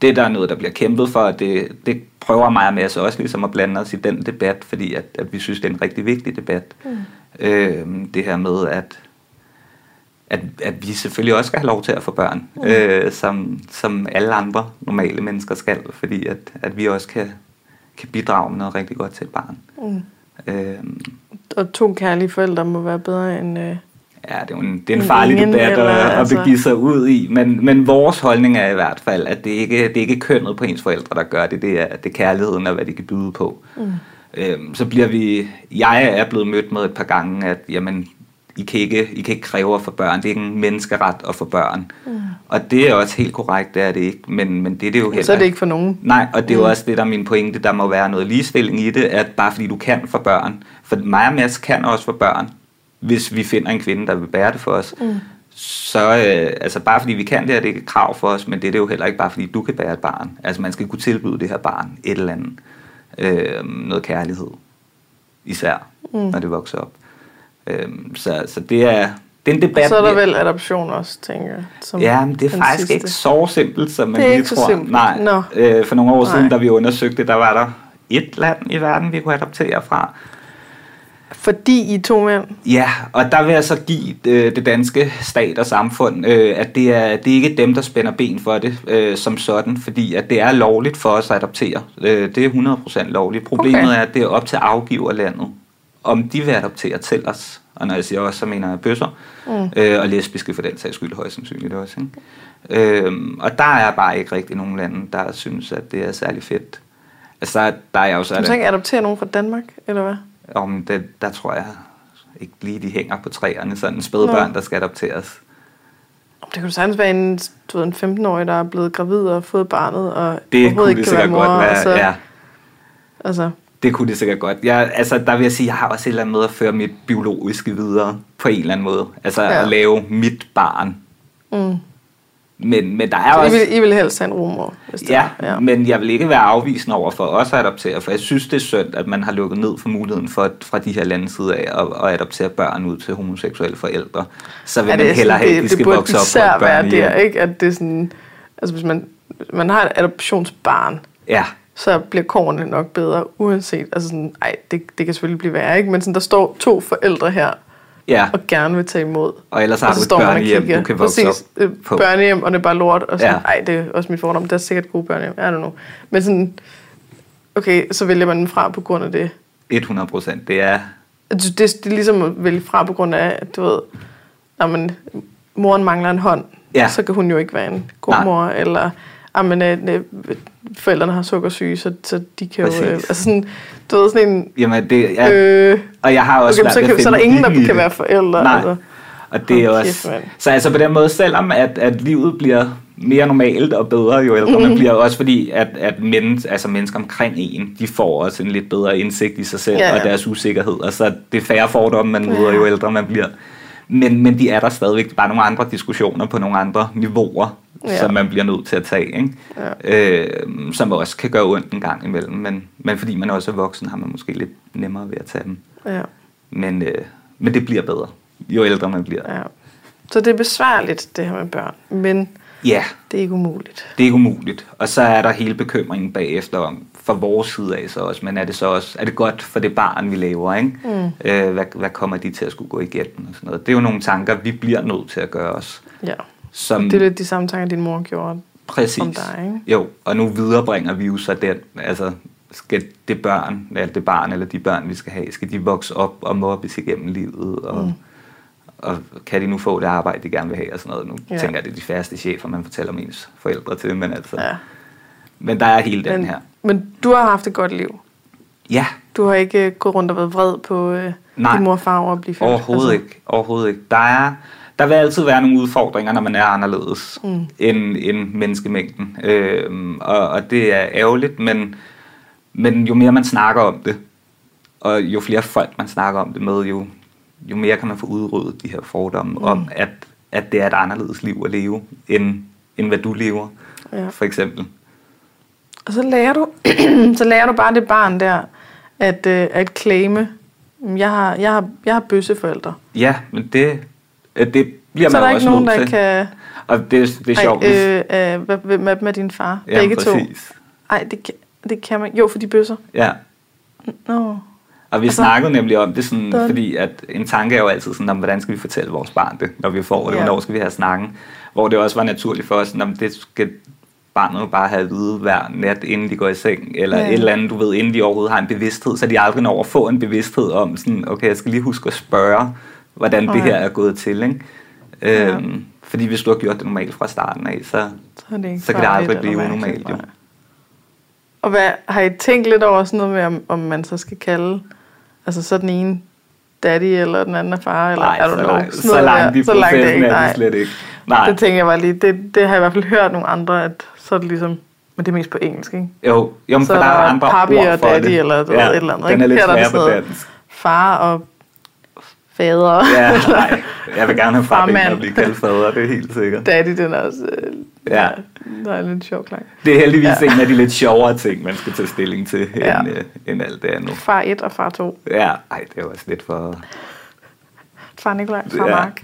det der er noget, der bliver kæmpet for, og det, det prøver mig og Mads også ligesom at blande os i den debat, fordi at, at vi synes, det er en rigtig vigtig debat. Mm. Øh, det her med, at, at, at vi selvfølgelig også skal have lov til at få børn, mm. øh, som, som alle andre normale mennesker skal, fordi at, at vi også kan, kan bidrage med noget rigtig godt til et barn. Mm. Øh, og to kærlige forældre må være bedre end... Øh Ja, det er en, det er en farlig ingen, debat eller, at, altså... at begive sig ud i, men, men vores holdning er i hvert fald, at det ikke det er ikke kønnet på ens forældre, der gør det, det er, det er kærligheden og hvad de kan byde på. Mm. Øhm, så bliver vi, jeg er blevet mødt med et par gange, at jamen, I kan ikke, I kan ikke kræve at få børn, det er ikke en menneskeret at få børn. Mm. Og det er også helt korrekt, det er det ikke, men, men det er det jo heller ikke. Så er det ikke for nogen. Nej, og det er mm. jo også det, der er min pointe, der må være noget ligestilling i det, at bare fordi du kan få børn, for mig og Mads kan også få børn, hvis vi finder en kvinde, der vil bære det for os, mm. så øh, altså bare fordi vi kan det, er det ikke et krav for os, men det er det jo heller ikke bare fordi du kan bære et barn. Altså man skal kunne tilbyde det her barn et eller andet, øh, noget kærlighed, især mm. når det vokser op. Øh, så, så det er, det er en debat. Og så er der vel adoption også, tænker jeg. Som ja, men det er faktisk sidste. Ikke så simpelt, som man lige tror. Det er ikke så Nej, no. øh, for nogle år Nej. siden, da vi undersøgte det, der var der et land i verden, vi kunne adoptere fra. Fordi I to mænd? Ja, og der vil jeg så give øh, det danske stat og samfund, øh, at det er, det er ikke dem, der spænder ben for det øh, som sådan, fordi at det er lovligt for os at adoptere. Øh, det er hundrede procent lovligt. Problemet okay. er, at det er op til afgiverlandet, om de vil adoptere til os. Og når jeg siger også, så mener jeg bøsser, mm. øh, og lesbiske for den sags skyld højst sandsynligt også. Ikke? Øh, og der er bare ikke rigtig nogen lande, der synes, at det er særlig fedt. Altså der, der er jeg også... Kan du så ikke adoptere nogen fra Danmark, eller hvad? Om det, der tror jeg ikke lige, de hænger på træerne, sådan en spædbørn, der skal adopteres. Det kunne sagtens være en, du ved, en femten-årig, der er blevet gravid og fået barnet, og det overhovedet ikke kan være mor. Godt være, så, ja. altså. Det kunne det sikkert godt. Jeg, altså, der vil jeg sige, jeg har også et eller andet med at føre mit biologiske videre på en eller anden måde. Altså ja. At lave mit barn. Mm. Men, men der er så også... I vil, I vil helst have en rumor? Ja, ja, men jeg vil ikke være afvisende over for også at adoptere, for jeg synes, det er synd, at man har lukket ned for muligheden for, fra de her landes side af at, at adoptere børn ud til homoseksuelle forældre. Så vil ja, man hellere have, at de skal vokse op på et børn hjem. Der, ikke? At det er sådan, altså hvis man, man har et adoptionsbarn, ja. Så bliver kårene nok bedre, uanset, altså sådan, ej, det, det kan selvfølgelig blive værre, ikke? Men sådan, der står to forældre her, ja. Og gerne vil tage imod. Og ellers har og du et børnehjem, du kan vokse præcis, op på. Børnehjem, og det er bare lort. Og sådan, ja. Ej, det er også mit fordom. Der er sikkert gode børnehjem. I don't know. Men sådan, okay, så vælger man den fra på grund af det. hundrede procent, det er... Det, det er ligesom at vælge fra på grund af, at du ved, når man, moren mangler en hånd, ja. Så kan hun jo ikke være en god Nej. Mor, eller amen, øh, forældrene har sukkersyge, så, så de kan Præcis. Jo... Øh, altså sådan, du ved, sådan en... Jamen, det... Ja. Øh, og jeg har også okay, så, kan, så er der ingen, der kan være forældre. Nej, altså. Og det er okay, også... Man. Så altså på den måde, selvom at, at livet bliver mere normalt og bedre, jo ældre mm-hmm. man bliver, også fordi, at, at men, altså mennesker omkring en, de får også en lidt bedre indsigt i sig selv ja, ja. Og deres usikkerhed. Og så det er færre fordomme, man møder, ja. Jo ældre man bliver. Men, men de er der stadigvæk bare nogle andre diskussioner på nogle andre niveauer, ja. Som man bliver nødt til at tage, ikke? Ja. Øh, som også kan gøre ondt en gang imellem. Men, men fordi man også er voksen, har man måske lidt nemmere ved at tage dem. Ja. Men, øh, men det bliver bedre, jo ældre man bliver. Ja. Så det er besværligt, det her med børn, men ja. Det er ikke umuligt. Det er ikke umuligt. Og så er der hele bekymringen bagefter om, fra vores side af så også, men er det så også, er det godt for det barn, vi lever, ikke? Mm. Øh, hvad, hvad kommer de til at skulle gå igennem og sådan noget. Det er jo nogle tanker, vi bliver nødt til at gøre os. Ja, som, det er lidt de samme tanker, din mor gjorde præcis. Om dig, ikke? Jo, og nu viderebringer vi jo så den, altså skal det børn, eller det barn, eller de børn, vi skal have, skal de vokse op og mobbes igennem livet, og, mm. og kan de nu få det arbejde, de gerne vil have, og sådan noget. Nu ja. Tænker jeg, det er de færreste chefer, man fortæller ens forældre til, men altså... Ja. Men der er hele den men, her. Men du har haft et godt liv. Ja. Du har ikke uh, gået rundt og været vred på uh, din mor og far over at blive født? Overhovedet altså. ikke. Overhovedet ikke. Der, er, der vil altid være nogle udfordringer, når man er anderledes mm. end, end menneskemængden. Øhm, og, og det er ærgerligt, men, men jo mere man snakker om det, og jo flere folk man snakker om det med, jo, jo mere kan man få udryddet de her fordomme mm. om, at, at det er et anderledes liv at leve, end, end hvad du lever, ja. For eksempel. Og så lærer du, så lærer du bare det barn der, at, øh, at claime, jeg har, jeg har, jeg har bøsseforældre. Ja, men det, det bliver så man også nødt til. Så der er ikke nogen, der kan... Og det, det er sjovt. Ej, øh, øh, hvem er med din far? Jamen, Begge præcis. to? Ej, det, det kan man. Jo, for de bøsser. Ja. Nå. Og vi altså, snakkede nemlig om det sådan, den. fordi at en tanke er jo altid sådan, om, hvordan skal vi fortælle vores barn det, når vi får det, ja. Hvornår skal vi have snakken. Hvor det også var naturligt for os, om det skal barnet jo bare have at vide hver nat, inden de går i seng, eller ja. Et eller andet, du ved, inden de overhovedet har en bevidsthed, så de aldrig når at få en bevidsthed om sådan, okay, jeg skal lige huske at spørge, hvordan okay. det her er gået til, ikke? Ja. Øhm, fordi hvis du har gjort det normalt fra starten af, så, så, det så kan det aldrig blive unormalt, jo. Og hvad, har I tænkt lidt over sådan noget med, om, om man så skal kalde, altså så den ene daddy, eller den anden er far, eller nej, er du så, langt, så langt i processen er det slet ikke. Nej. Det tænker jeg bare lige, det, det har jeg i hvert fald hørt nogle andre, at så er det ligesom, men det er mest på engelsk, ikke? Jo, jo men så for der er andre papi ord og for daddy, det. eller du ja, ved, et eller andet, den ikke? er lidt Her er der svær sådan på dansk. Far og fader. Ja, nej, jeg vil gerne have farmand Farmand. at blive kaldt fader, det er helt sikkert. Daddy, den er også, øh, ja. der er lidt sjov klang. Det er heldigvis ja. En af de lidt sjovere ting, man skal tage stilling til, ja. end, øh, end alt det andet. Far et og far to. Ja, ej, det er også lidt for... Far Nikolaj, far ja. Mark.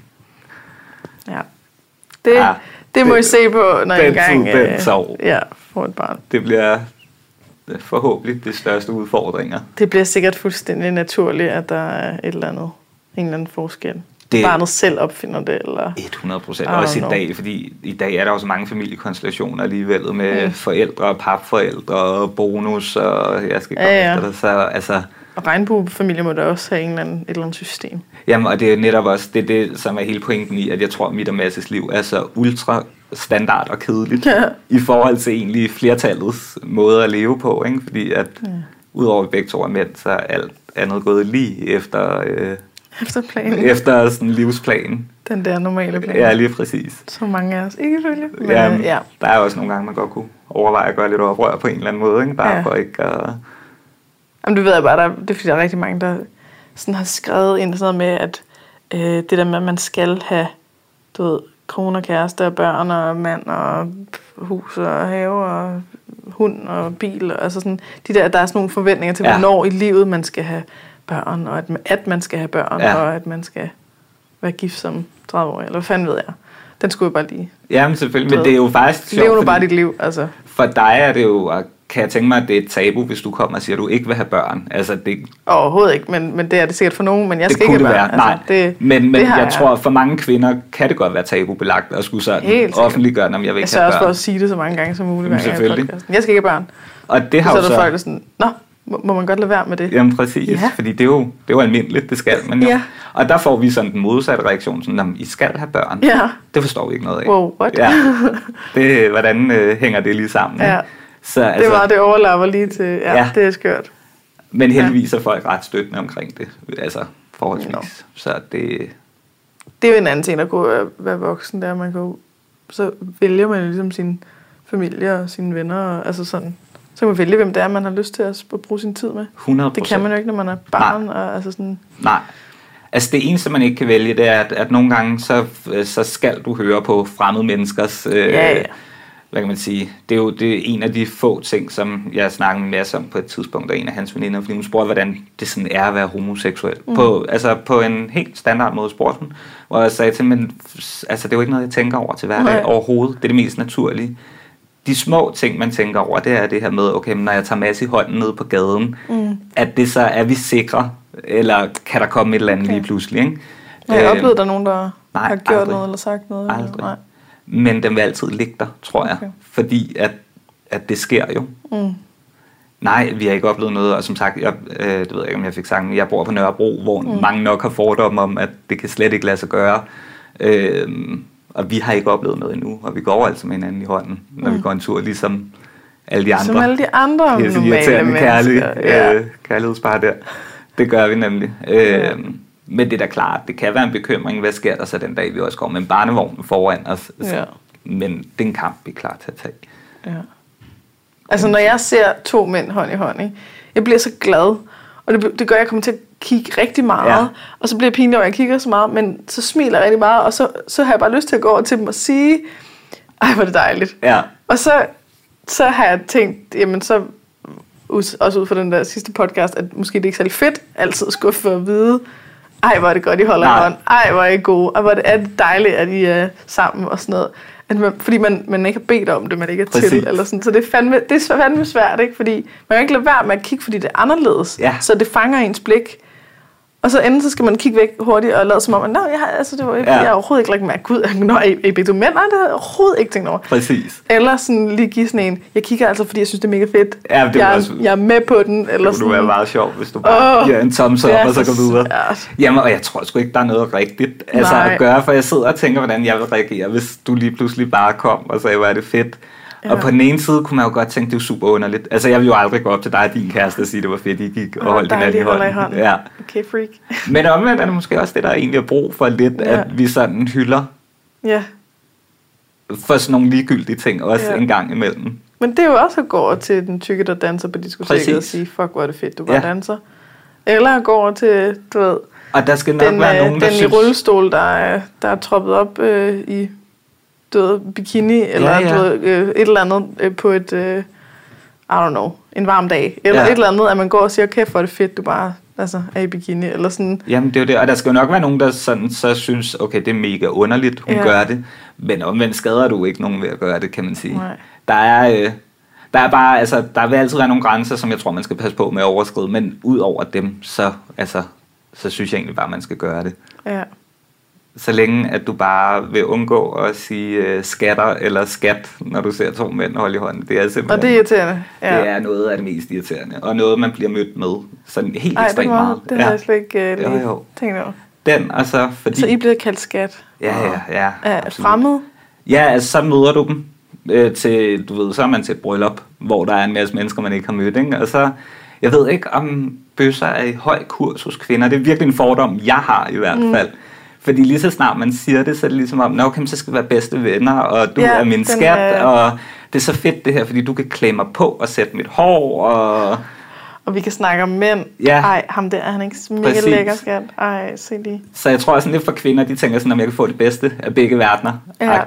Ja. Det, ja, det må I se på, når I engang øh, ja, får et barn. Det bliver forhåbentlig det største udfordringer. Det bliver sikkert fuldstændig naturligt, at der er et eller andet, en eller anden forskel. Det, barnet selv opfinder det, eller... hundrede procent. Også i dag, fordi i dag er der også mange familiekonstellationer alligevel med mm. forældre og papforældre og bonus, og jeg skal komme ja, ja. Efter det. Så, altså, og regnbuefamilie må da også have en eller anden, et eller andet system. Jamen, og det er netop også det, det, som er hele pointen i, at jeg tror, at mit og Masses liv er så ultra standard og kedeligt ja. I forhold til egentlig flertallets måde at leve på, ikke? Fordi at ja. Udover at begge to er mænd, så er alt andet gået lige efter... Øh, Efter planen. Efter sådan en livsplan. Den der normale plan. Ja, lige præcis. Så mange af os ikke følge. Men ja, øh, ja, der er også nogle gange, man godt kunne overveje at gøre lidt oprør på en eller anden måde, ikke? Bare ja. For ikke at... Jamen, du ved jeg bare, der, det er fordi, der er rigtig mange, der sådan har skrevet ind sådan noget med, at øh, det der med, at man skal have, du ved, kone og kæreste og børn og mand og hus og have og hund og bil. Og, altså sådan, de der, der er sådan nogle forventninger til, ja. Hvornår i livet man skal have børn, og at, at man skal have børn, ja. Og at man skal være gift som tredive år, eller hvad fanden ved jeg. Den skulle jeg bare lige... Jamen selvfølgelig, men det er jo faktisk sjovt. Lev nu bare dit liv, altså. For dig er det jo, kan jeg tænke mig, at det er et tabu, hvis du kommer og siger, at du ikke vil have børn. Altså det... Overhovedet ikke, men, men det er det sikkert for nogen, men jeg det skal ikke have børn. Være. Nej, altså, det, men, men det jeg, jeg tror, for mange kvinder kan det godt være tabubelagt at skulle sådan offentliggøre, om jeg vil ikke jeg have børn. Jeg sørger også for at sige det så mange gange som muligt. Jamen, selvfølgelig. Jeg, jeg skal ikke have børn. Og det har så jo så... er der folk sådan, nå, må man godt lade være med det? Jamen præcis, ja. Fordi det er, jo, det er jo almindeligt, det skal man jo. Ja. Og der får vi sådan den modsatte reaktion, sådan, at I skal have børn. Ja. Det forstår vi ikke noget af. Wow, what? Ja. Det, hvordan øh, hænger det lige sammen? Ja. Så, altså, det var det overlapper lige til, ja, ja. Det er skørt. Men heldigvis er folk ret støttende omkring det, altså forholdsvis. No. Så det... Det er jo en anden ting, der kunne være, være voksen, der man kunne, så vælger man ligesom sin familie og sine venner, og, altså sådan... Så kan man vælge, hvem det er, man har lyst til at bruge sin tid med. hundrede procent. Det kan man jo ikke, når man er barn. Nej. Og, altså sådan. Nej. Altså det eneste, man ikke kan vælge, det er, at, at nogle gange, så, så skal du høre på fremmede menneskers... Øh, ja, ja. Hvad kan man sige? Det er jo det er en af de få ting, som jeg snakkede med Mads om på et tidspunkt, og en af hans veninder, fordi hun spurgte, hvordan det sådan er at være homoseksuel. Mm. På, altså på en helt standard måde spurgte hun, hvor jeg sagde til hende, men altså, det er jo ikke noget, jeg tænker over til hverdag overhovedet. Det er det mest naturlige. De små ting, man tænker over, det er det her med, okay, når jeg tager Mads i hånden ned på gaden, mm. at det så er vi sikre, eller kan der komme et eller andet okay. lige pludselig, ikke? Har jeg oplevet, der nogen, der nej, har gjort aldrig. noget eller sagt noget? Aldrig. Eller? Nej. Men den vil altid ligge der, tror jeg. Okay. Fordi at, at det sker jo. Mm. Nej, vi har ikke oplevet noget, og som sagt, jeg, øh, det ved jeg ikke, om jeg fik sagt, men jeg bor på Nørrebro, hvor mm. mange nok har fordomme om, at det kan slet ikke lade sig gøre. Øh, og vi har ikke oplevet noget endnu, og vi går altså med hinanden i hånden, når mm. vi går en tur, ligesom alle de andre. Som alle de andre normale mennesker. Kærlig, ja. øh, kærlighedspar der. Det gør vi nemlig. Ja. Øh, men det er da klart, det kan være en bekymring, hvad sker der så den dag, vi også går med en barnevogn foran os. Ja. Men det er en kamp, vi er klar til at tage. Ja. Altså når jeg ser to mænd hånd i hånd, ikke? Jeg bliver så glad, og det, det gør, at jeg kommer til at kigge rigtig meget, ja. Og så bliver jeg pinlig over, at jeg kigger så meget, men så smiler jeg rigtig meget, og så, så har jeg bare lyst til at gå over til dem og sige, ej, hvor er det dejligt. Ja. Og så, så har jeg tænkt, jamen så, også ud fra den der sidste podcast, at måske det ikke er særlig fedt altid at skuffe for at vide, ej, hvor er det godt, I holder hånd. Ej, hvor er I gode. Og hvor er det dejligt, at I er sammen og sådan noget. At man, fordi man, man ikke har bedt om det, man ikke er Præcis. til. Eller sådan. Så det er, fandme, det er fandme svært, ikke? Fordi man kan ikke lade være med at kigge, fordi det er anderledes. Ja. Så det fanger ens blik. Og så enden, så skal man kigge væk hurtigt og lade som om, at nej, jeg har, altså, det var, ja. jeg har overhovedet ikke lagt mærke. Gud, når I, I begge mænd, nej, det har jeg overhovedet ikke tænkt over. Præcis. Eller sådan lige give sådan en, jeg kigger altså, fordi jeg synes, det er mega fedt. Ja, det jeg, også, jeg er med på den. Eller det kunne være meget sjovt, hvis du bare oh, giver en thumbs up, og så går videre. Jamen, og jeg tror sgu ikke, der er noget rigtigt altså, at gøre, for jeg sidder og tænker, hvordan jeg vil reagere, hvis du lige pludselig bare kom og sagde, hvor er det fedt. Ja. Og på den ene side kunne man jo godt tænke, det er super underligt. Altså, jeg ville jo aldrig gå op til dig og din kæreste og sige, det var fedt, I gik og holdt hinanden i hånden. hånden. Ja. Okay, freak. Men omvendt er det måske også det, der egentlig er brug for lidt, ja. at vi sådan hylder ja. for sådan nogle ligegyldige ting, også ja. en gang imellem. Men det er jo også at gå over til den tykke, der danser på diskoteket og sige, fuck, hvor er det fedt, du bare ja. danser. Eller at gå over til, du ved, og der skal nok den, være nogen, den der i synes... rullestol, der er, der er troppet op øh, i du ved, bikini, eller ja, ja. Du ved, øh, et eller andet øh, på et, øh, I don't know, en varm dag. Eller ja. et eller andet, at man går og siger, okay, for det fedt, du bare altså, er i bikini, eller sådan. Jamen, det er jo det, og der skal jo nok være nogen, der sådan, så synes, okay, det er mega underligt, hun ja. gør det, men omvendt skader du ikke nogen ved at gøre det, kan man sige. Nej. Der er... Øh, Der er bare, altså, der vil altid være nogle grænser, som jeg tror, man skal passe på med at overskride, men ud over dem, så, altså, så synes jeg egentlig bare, man skal gøre det. Ja. Så længe, at du bare vil undgå at sige uh, skatter eller skat, når du ser to mænd holde i hånden. Det er simpelthen... Og det er irriterende. Ja. Det er noget af det mest irriterende, og noget, man bliver mødt med sådan helt Ej, ekstremt meget. meget. Det har ja. jeg slet ikke uh, lige jo, jo. tænkt over. Den, altså, fordi... Så I bliver kaldt skat? Ja, ja, ja. Er fremmed? Ja, altså, så møder du dem. Til, du ved, så er man til et bryllup, hvor der er en masse mennesker, man ikke har mødt, ikke? Og så, jeg ved ikke, om bøsser er i høj kurs hos kvinder. Det er virkelig en fordom, jeg har i hvert fald. Mm. Fordi lige så snart man siger det, så er det ligesom om, okay, så skal vi være bedste venner, og du ja, er min skat, er... og det er så fedt det her, fordi du kan klæde mig på og sætte mit hår, og... Og vi kan snakke om mænd. Ja. Ej, ham der, han er ikke mega Præcis. lækker, skat. Ej, se lige. Så jeg tror også lidt for kvinder, de tænker sådan, om jeg kan få det bedste af begge verdener. Ja.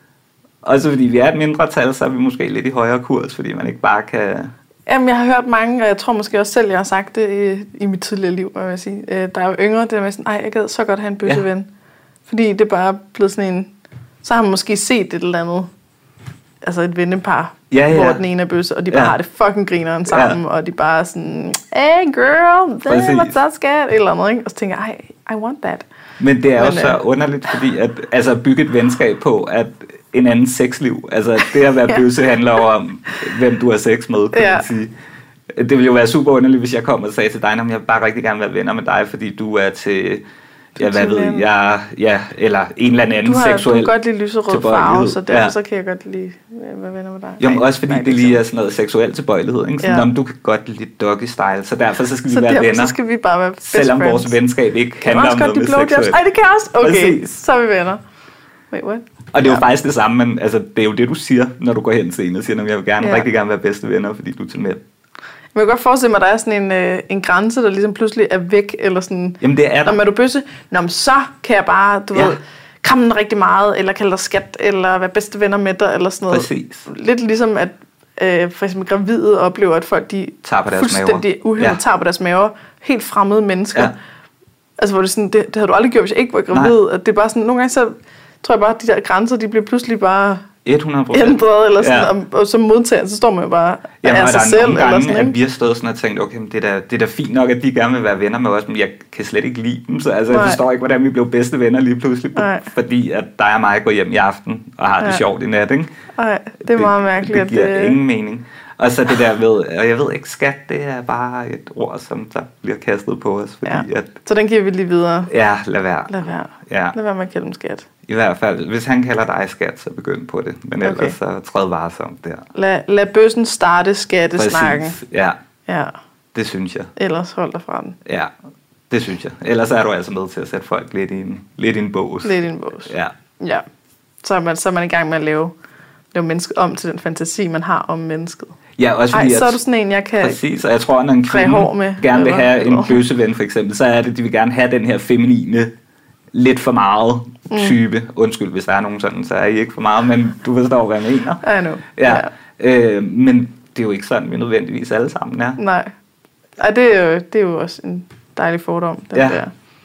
Også fordi vi er et mindretal, så er vi måske lidt i højere kurs, fordi man ikke bare kan... Jamen, jeg har hørt mange, og jeg tror måske også selv, jeg har sagt det i, i mit tidligere liv, må jeg sige. Der er jo yngre, det der med sådan, ej, jeg gad så godt have en bøsseven. Ja. Fordi det er bare blevet sådan en... Så har man måske set et eller andet, altså et vennepar, ja, ja. hvor den ene er bøsse, og de bare ja. har det fucking grineren sammen, ja. og de bare sådan, hey girl, what's up, skat? Eller andet, ikke? Og så tænker jeg, I, I want that. Men det er også så underligt, fordi at altså bygge et venskab på, at en anden sexliv, altså det at være bøsse handler om, hvem du har sex med, kan ja. man sige. Det ville jo være super underligt, hvis jeg kom og sagde til dig, at jeg vil bare rigtig gerne være venner med dig, fordi du er til, ja hvad ved jeg, ja, eller en eller anden du har, seksuel Du kan godt lide lyserød farve, så derfor ja. så kan jeg godt lide være venner med dig. Jo, men også fordi nej, det lige er sådan noget seksuel tilbøjelighed, ikke? Sådan, ja. om du kan godt lide doggy style, så derfor så skal vi så være venner. Så skal vi bare være best selvom friends. Vores venskab ikke handler om noget med seksuelt. Ej, det kan jeg også. Okay, Præcis. så er vi venner. Wait, what? Og det er jo ja. faktisk det samme, men altså, det er jo det, du siger, når du går hen til en og siger, at jeg vil gerne, ja. rigtig gerne være bedste venner, fordi du er til mænd. Jeg kan godt forestille mig, at der er sådan en, øh, en grænse, der ligesom pludselig er væk, eller sådan... Jamen det er der. Når er du bøsse, nå, men så kan jeg bare, du ja. ved, kramme den rigtig meget, eller kalde dig skat, eller være bedste venner med dig, eller sådan noget. Præcis. Lidt ligesom, at øh, for eksempel gravide oplever, at folk, de tager på deres fuldstændig uhældet ja. tager på deres maver. Helt fremmede mennesker. Ja. Altså, hvor det sådan, det, det havde du aldrig gjort, hvis jeg ikke var gravid. At det er bare sådan, nogle gange så tror jeg bare, at de der grænser, de bliver pludselig bare... hundrede procent ændret, eller sådan, ja. og, og som modtager, så står man jo bare Jamen, af sig selv. Jamen, der er nogle gange, at vi har stået sådan og tænkt, okay, det er, da, det er da fint nok, at de gerne vil være venner med os, men jeg kan slet ikke lide dem, så altså, jeg forstår ikke, hvordan vi blev bedste venner lige pludselig, Nej. fordi at dig og mig går hjem i aften, og har det ja. sjovt i nat, ikke? Nej, det er det, meget mærkeligt. Det giver det... ingen mening. Og så det der ved, og jeg ved ikke, skat, det er bare et ord, som der bliver kastet på os, fordi ja. at... Så den giver vi lige videre. Ja, lad være. Lad være. Ja. Lad være med at kalde dem skat. I hvert fald, hvis han kalder dig skat, så begynd på det. Men ellers okay. så træd varsomt der. Lad, lad bøssen starte skattesnakken. Præcis, ja. ja. Det synes jeg. Ellers hold dig fra den. Ja, det synes jeg. Ellers er du altså med til at sætte folk lidt i en, lidt i en bås. Lidt i en bås. Ja. Ja. Så er man, så er man i gang med at lave, lave mennesket om til den fantasi, man har om mennesket. Ja, også fordi, Ej, så er du sådan en, jeg kan præcis, og jeg tror, når en kvinde med, gerne vil have en bøsseven for eksempel, så er det, de vil gerne have den her feminine, lidt for meget type. Mm. Undskyld, hvis der er nogen sådan, så er I ikke for meget, men du forstår, hvad jeg mener. I know. Ja. ja. Øh, men det er jo ikke sådan, vi nødvendigvis alle sammen er. Nej. Ej, det er jo, det er jo også en dejlig fordom, den ja, der.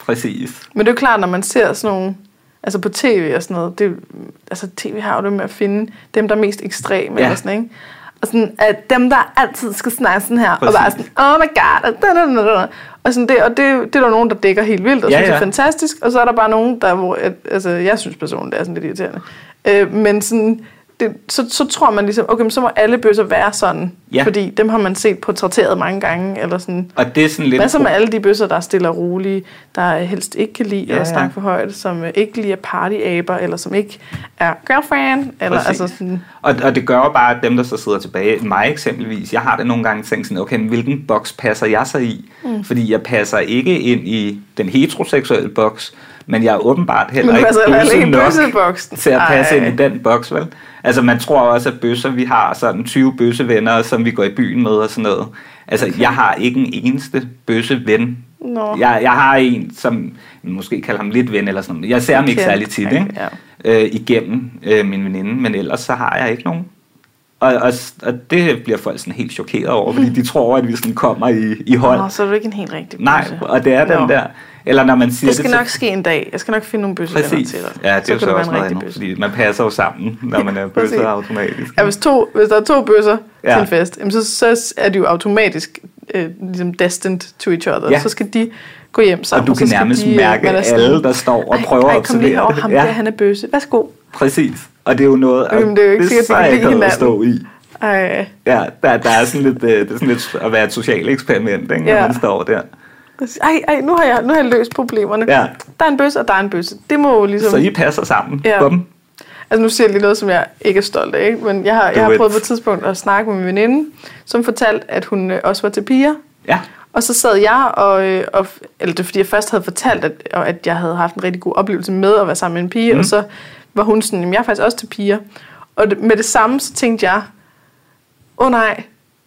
Præcis. Men det er jo klart, når man ser sådan nogle, altså på tv og sådan noget, det, altså tv har jo det med at finde dem, der er mest ekstreme, ja. Eller sådan, ikke? Og sådan, at dem, der altid skal snakke sådan her, præcis. Og bare sådan, oh my god, og sådan det, og det, det er der nogen, der dækker helt vildt, og ja, synes ja. Er fantastisk, og så er der bare nogen, der, hvor, altså jeg synes personligt, det er sådan lidt irriterende, øh, men sådan, det, så, så tror man ligesom, okay, men så må alle bøsser være sådan, ja. Fordi dem har man set portrætteret mange gange, eller sådan. Og det er sådan lidt... Hvad så med alle de bøsser, der er stille og rolige, der helst ikke kan lide ja, at snakke for højt, som ikke lige er partyaber, eller som ikke er girlfriend, eller præcis. Altså sådan... Og, og det gør jo bare, at dem, der så sidder tilbage, mig eksempelvis, jeg har det nogle gange tænkt sådan, okay, men hvilken boks passer jeg så i? Mm. Fordi jeg passer ikke ind i den heteroseksuelle boks, men jeg er åbenbart heller ikke bøsse nok til at passe Ej. Ind i den boks, vel? Altså man tror også, at bøsser, vi har sådan tyve bøssevenner, som vi går i byen med og sådan noget. Altså okay. Jeg har ikke en eneste bøsseven. No. Jeg, jeg har en, som måske kalder ham lidt ven eller sådan noget. Jeg ser ham ikke særlig tit, ikke? Ja. Øh, igennem øh, min veninde, men ellers så har jeg ikke nogen. Og, og, og det bliver folk sådan helt chokeret over, fordi de tror, at vi sådan kommer i, i hold. Nå, så er du ikke en helt rigtig bøsse. Nej, og det er den no. der. Eller når man siger det skal det nok ske en dag. Jeg skal nok finde nogle bøssevenner til dig. Ja, det så er jo så også noget andet, fordi man passer jo sammen, når man er bøsser automatisk. Ja, hvis, to, hvis der er to bøsser ja. Til en fest, så, så er de jo automatisk øh, ligesom destined to each other. Ja. Så skal de gå hjem sammen. Og du og kan nærmest de, mærke alle, der står og prøver at observere det. Ej, kom lige over ham ja. Der, han er bøsse. Værsgo. Præcis. Og det er jo noget, okay, det er jo ikke sikkert, at det er at stå i. Ej. Ja, der, der er sådan lidt, det er sådan lidt at være et socialt eksperiment, ikke, når ja. Man står der. Ej, ej, nu har jeg, nu har jeg løst problemerne. Ja. Der er en bøsse, og der er en bøsse. Det må jo ligesom... Så I passer sammen? Ja. Bum. Altså nu siger jeg lige noget, som jeg ikke er stolt af, ikke? Men jeg har, jeg har prøvet på et tidspunkt at snakke med min veninde, som fortalte, at hun også var til piger. Ja. Og så sad jeg, og, og eller det er fordi, jeg først havde fortalt, at, at jeg havde haft en rigtig god oplevelse med at være sammen med en pige, mm. og så var hun sådan, jamen jeg er faktisk også til piger. Og det, med det samme, så tænkte jeg, åh oh, nej,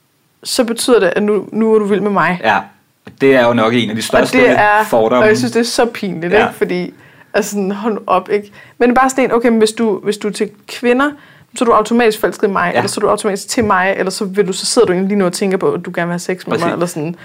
så betyder det, at nu, nu er du vild med mig. Ja. Det er jo nok en af de største fordomme. Og jeg synes, det er så pinligt, ja. Ikke? Fordi, altså sådan, hold op, ikke? Men det er bare sådan en, okay, men hvis du, hvis du er til kvinder, så er du automatisk forelsket i mig, ja. Eller så er du automatisk til mig, eller så, vil du, så sidder du lige nu og tænker på, at du gerne vil have sex med Præcis. Mig, eller sådan.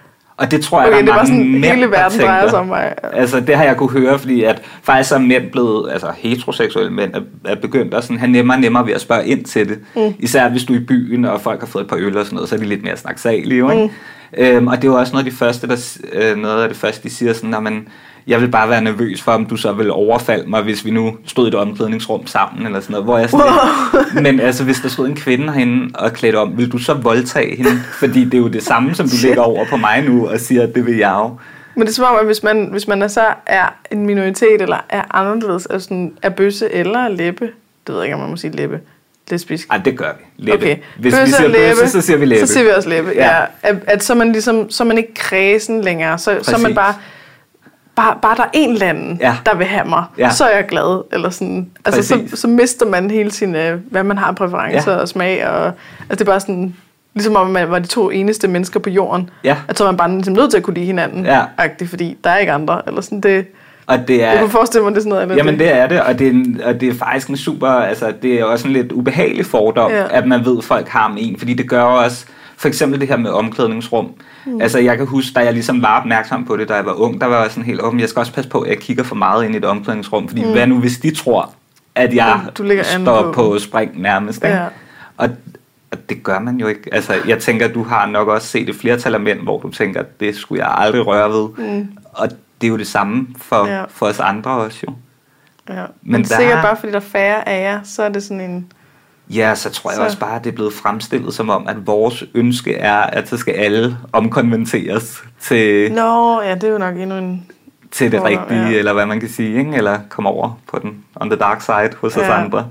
Og det tror jeg, okay, der er mange sådan, mænd, hele verden drejer sig om mig. Altså, det har jeg kunne høre, fordi at faktisk er mænd blevet, altså heteroseksuelle mænd, er, er begyndt at sådan, have nemmere og nemmere ved at spørge ind til det. Mm. Især hvis du er i byen, og folk har fået et par øl og sådan noget, så er de lidt mere snaksagelige, ikke? Mm. Øhm, og det er jo også noget af, de første, der, øh, noget af det første, de siger sådan, at man, jeg vil bare være nervøs for, om du så vil overfalde mig, hvis vi nu stod i et omklædningsrum sammen, eller sådan noget, hvor jeg sådan, wow. Men altså, hvis der stod en kvinde herinde og klædt om, vil du så voldtage hende? Fordi det er jo det samme, som du lægger over på mig nu, og siger, at det vil jeg jo. Men det er som om, at hvis man, hvis man er så er en minoritet, eller er anderledes, er, sådan, er bøsse eller læbe, det ved jeg ikke, om man må sige læbe, lesbisk. Ej, det gør vi. Læbe. Okay. Hvis bøsse vi siger læbe, bøsse, så siger vi læbe. Så siger vi også læbe, ja. Ja. At, at så er man ligesom, så er man ikke kredsen længere, så, så er man bare, bare, bare der er en eller anden, ja. Der vil have mig, ja. Så er jeg glad, eller sådan. Altså, så, så mister man hele sin, hvad man har præferencer ja. Og smag, og altså, det er bare sådan, ligesom om man var de to eneste mennesker på jorden, ja. At så er man bare ligesom nødt til at kunne lide hinanden, ja. Fordi der er ikke andre, eller sådan det. Og det er, jeg kunne forestille mig, det er sådan noget andet. Jamen det er det, og det er, og det er faktisk en super, altså det er også en lidt ubehagelig fordom, ja. At man ved, at folk har med en, fordi det gør også, for eksempel det her med omklædningsrum. Mm. Altså jeg kan huske, da jeg ligesom var opmærksom på det, da jeg var ung, der var jeg sådan helt åben, jeg skal også passe på, at jeg kigger for meget ind i et omklædningsrum, fordi mm. hvad nu hvis de tror, at jeg ja, står på, på spring nærmest, ja. Og, og det gør man jo ikke. Altså jeg tænker, du har nok også set et flertal af mænd, hvor du tænker, det skulle jeg aldrig røre ved. Mm. Og det er jo det samme for, ja. For os andre også jo. Ja. Men, Men der, sikkert bare fordi der er færre af jer, så er det sådan en... Ja, så tror jeg så... også bare, at det er blevet fremstillet som om, at vores ønske er, at så skal alle omkonverteres til... Nå, ja, det er jo nok endnu en... Til det rigtige, ja. Eller hvad man kan sige, ikke? Eller komme over på den on the dark side hos ja. Os andre.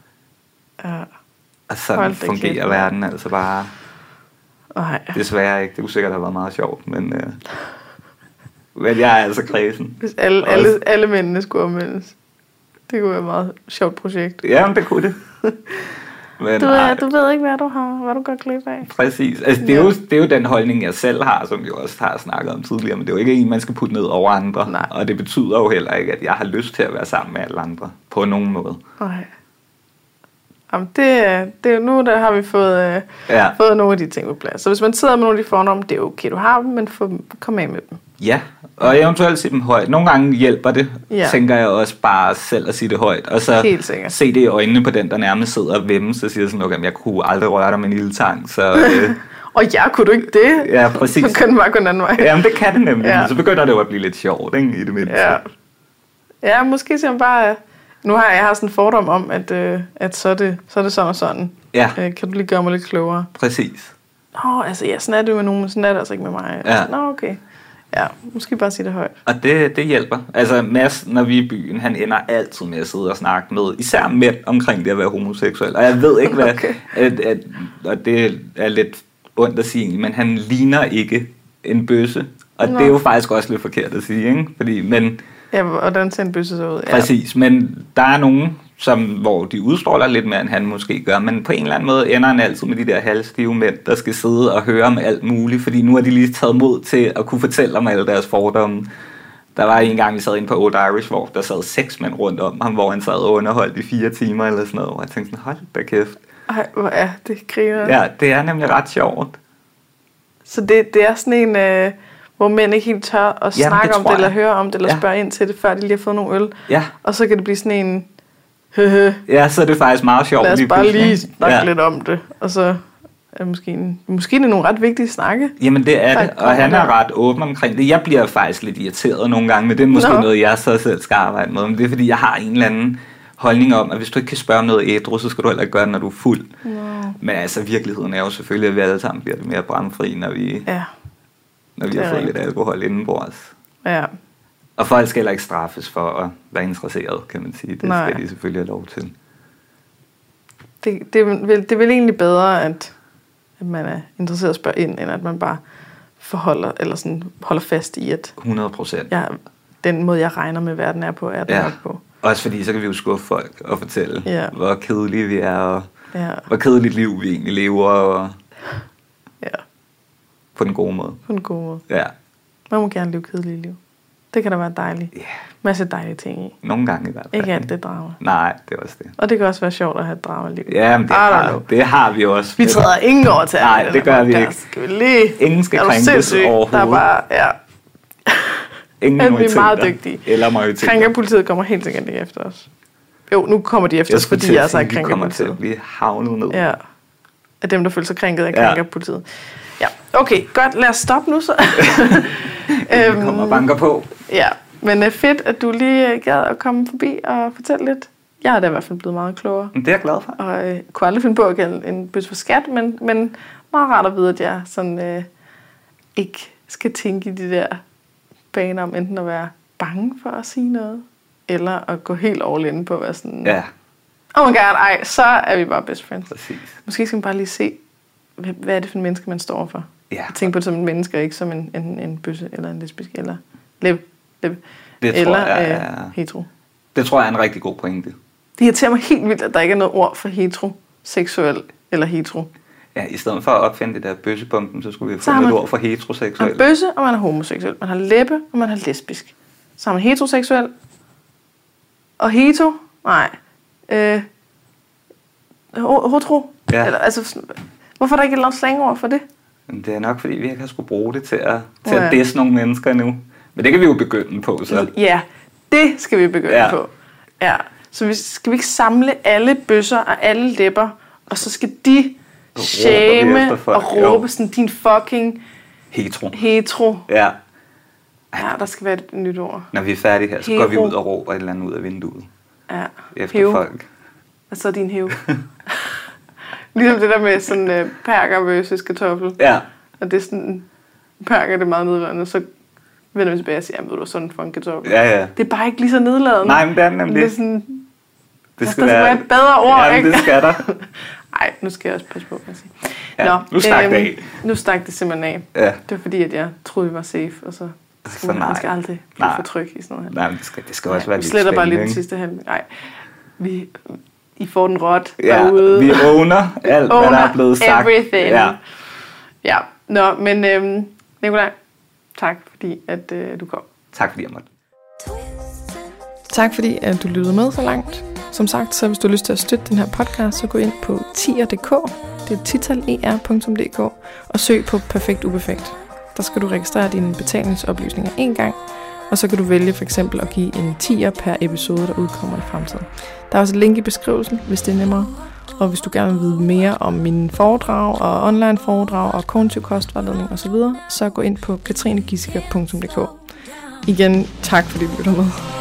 Ja. Og sådan fungerer kæft, verden altså bare... Oh, ja. Desværre ikke. Det er usikkert, at det har været meget sjovt, men... Øh... Men jeg er altså kredsen. Hvis alle, alle, alle mændene skulle omvendes. Det kunne være et meget sjovt projekt. Ja, men det kunne det. Men, du, ved, du ved ikke, hvad du har, hvad du gør glip af. Præcis. Altså, det, er ja. jo, det er jo den holdning, jeg selv har, som vi også har snakket om tidligere, men det er jo ikke en, man skal putte ned over andre. Nej. Og det betyder jo heller ikke, at jeg har lyst til at være sammen med alle andre på nogen måde. Nej. Jamen, det, det, nu der har vi fået, øh, ja. Fået nogle af de ting på plads. Så hvis man sidder med nogle af de fordomme, det er okay, du har dem, men få, kom af med dem. Ja, og eventuelt sige dem højt. Nogle gange hjælper det, ja. tænker jeg også bare selv at sige det højt. Og så se det i øjnene på den, der nærmest sidder og vemmes og siger sådan, okay, jeg kunne aldrig røre dig med en lille tang. Så, øh, og ja, kunne du ikke det? Ja, præcis. Så kan det bare gå en anden vej. Jamen, det kan det nemlig. Ja. Så begynder det jo at blive lidt sjovt, ikke, i det mindste. Ja, ja måske siger man bare... Nu har jeg, jeg har sådan en fordom om, at, øh, at så, er det, så er det sådan og sådan. Ja. Øh, kan du lige gøre mig lidt klogere? Præcis. Nå, altså ja, sådan er det jo med nogen, men sådan er det altså ikke med mig. Ja. Nå, okay. Ja, måske bare sige det højt. Og det, det hjælper. Altså Mads, når vi er i byen, han ender altid med at sidde og snakke med, især mænd omkring det at være homoseksuel. Og jeg ved ikke, hvad... Okay. At, at, og det er lidt ondt at sige, men han ligner ikke en bøsse. Og Nå. det er jo faktisk også lidt forkert at sige, ikke? Fordi, men... Ja, hvordan ser en bøsse så ud? Ja. Præcis, men der er nogen, som, hvor de udstråler lidt mere, end han måske gør, men på en eller anden måde ender han altid med de der halvstive mænd, der skal sidde og høre om alt muligt, fordi nu har de lige taget mod til at kunne fortælle om alle deres fordomme. Der var en gang, vi sad inde på Old Irish, hvor der sad seks mænd rundt om ham, hvor han sad og underholdt i fire timer eller sådan noget, og jeg tænkte sådan, hold da kæft. Ej, hvor er det griner. Ja, det er nemlig ret sjovt. Så det, det er sådan en... Øh hvor mænd ikke helt tør at Jamen, snakke om det, eller høre om det, eller ja. spørge ind til det, før de lige har fået nogle øl. Ja. Og så kan det blive sådan en... Høhø. Ja, så er det faktisk meget sjovt. Lad os bare lige snakke ja. lidt om det. Og så er det måske, en, måske det er nogle ret vigtige snakke. Jamen det er det, og han er ret åben omkring det. Jeg bliver faktisk lidt irriteret nogle gange, men det er måske Nå. noget, jeg så selv skal arbejde med. Men det er fordi, jeg har en eller anden holdning om, at hvis du ikke kan spørge om noget ædru, så skal du heller ikke gøre det, når du er fuld. Nå. Men altså, virkeligheden er jo selvfølgelig, at vi alle sammen bliver mere bramfri, når vi... Ja. Når vi har fået rigtigt. lidt alkohol indenbords. Ja. Og folk skal heller ikke straffes for at være interesseret, kan man sige. Det Nej. skal de selvfølgelig have lov til. Det, det, er vel, det er vel egentlig bedre, at, at man er interesseret at spørge ind, end at man bare forholder, eller sådan, holder fast i, at hundrede procent. Ja, den måde, jeg regner med, verden er på, er den ja. nok på. Også fordi, så kan vi jo skuffe folk og fortælle, ja. hvor kedelige vi er, og ja. hvor kedeligt liv vi egentlig lever, og ja. på den gode måde. På den gode måde. Ja. Man må gerne leve kedelige liv. Det kan da være dejligt. Yeah. Masser af dejlige ting i. Nogle gange i hvert fald. Ikke alt det drama. Nej, det er også det. Og det kan også være sjovt at have et drama-liv. Ja, men det, har, det har vi også. Vi træder ingen over til. Nej, det gør vi ikke. Skal vi lige... Ingen skal krænkes overhovedet. Der er bare, ja. Ingen minoriteter. Vi er meget dygtige. Eller majoriteter. Krænkerpolitiet kommer helt sikkert ikke efter os. Jo, nu kommer de efter os, fordi jeg så er krænkerpolitiet. Vi kommer til at blive havnet ned. Ja. Af dem, der føler sig krænket af krænkerpolitiet. Ja, okay, godt. Lad os stoppe nu så. Vi kommer og banker på. Ja, men uh, fedt, at du lige gad at komme forbi og fortælle lidt. Jeg er da i hvert fald blevet meget klogere. Det er jeg glad for. Og uh, kunne aldrig finde på at kalde en bøsse for skat, men, men meget rart at vide, at jeg sådan, uh, ikke skal tænke i de der baner om enten at være bange for at sige noget, eller at gå helt all in på at være sådan, ja. oh my god, ej, så er vi bare best friends. Præcis. Måske skal man bare lige se, hvad er det for en menneske, man står for. Ja. Tænk på det som en menneske, og ikke som en, en, en bøsse, eller en lesbisk, eller leb, leb, det eller tror jeg, øh, hetero. Det tror jeg er en rigtig god pointe. Det irriterer mig helt vildt, at der ikke er noget ord for heteroseksuel eller hetero. Ja, i stedet for at opfinde det der bøssebomben, så skulle vi få et ord for heteroseksuel. Man har bøsse, og man er homoseksuel. Man har læbe, og man har lesbisk. Så har man heteroseksuel. Og hetero? Nej. Øh, hotro? Ja. Eller, altså, hvorfor er der ikke et eller andet slangord for det? Det er nok, fordi vi ikke har skulle bruge det til at, til ja. at disse nogle mennesker nu. Men det kan vi jo begynde på, så. Ja, det skal vi begynde ja. på. Ja. Så vi, skal vi ikke samle alle bøsser og alle læpper, og så skal de shame og råbe sådan, din fucking hetero. hetero. Ja. Ja, der skal være et nyt ord. Når vi er færdige her, så Hero. går vi ud og råber et eller andet ud af vinduet. Ja. Efter Heo. folk. Og så er din hæve. Ligesom det der med sådan uh, perker versus kartoffel. Ja. Og det er sådan, perker det er meget nedladende, så vender vi tilbage og siger, jamen ved du, sådan for en kartoffel. Ja, ja. Det er bare ikke lige så nedladende. Nej, men det er nemlig. Det er sådan, det skal, der være et bedre ord, ja, ikke? det skal der. Nej, nu skal jeg også passe på, hvad jeg siger. Ja, Nå, nu stak øhm, det af. Nu stak det simpelthen af. Ja. Det var fordi, at jeg troede, vi var safe, og så skal man, man skal aldrig blive for tryg i sådan noget her. Nej, men det skal, det skal også være lidt spændende. Vi sletter bare lige den sidste halv. Nej, vi... I får den råt ja, derude. Vi owner alt, owner hvad der er blevet sagt. Everything. Ja. Ja. Nå, men øhm, Nikolaj, tak fordi at øh, du kom. Tak fordi jeg måtte. Tak fordi at du lyttede med så langt. Som sagt, så hvis du har lyst til at støtte den her podcast, så gå ind på tier punktum d k. Det er tital punktum e r punktum d k og søg på Perfekt Uperfekt. Der skal du registrere dine betalingsoplysninger en gang, og så kan du vælge for eksempel at give en tier per episode, der udkommer i fremtiden. Der er også et link i beskrivelsen, hvis det er nemmere. Og hvis du gerne vil vide mere om mine foredrag og online foredrag og kognitiv kostvejledning osv., så gå ind på katrinegissiker punktum d k. Igen, tak fordi du lytter med.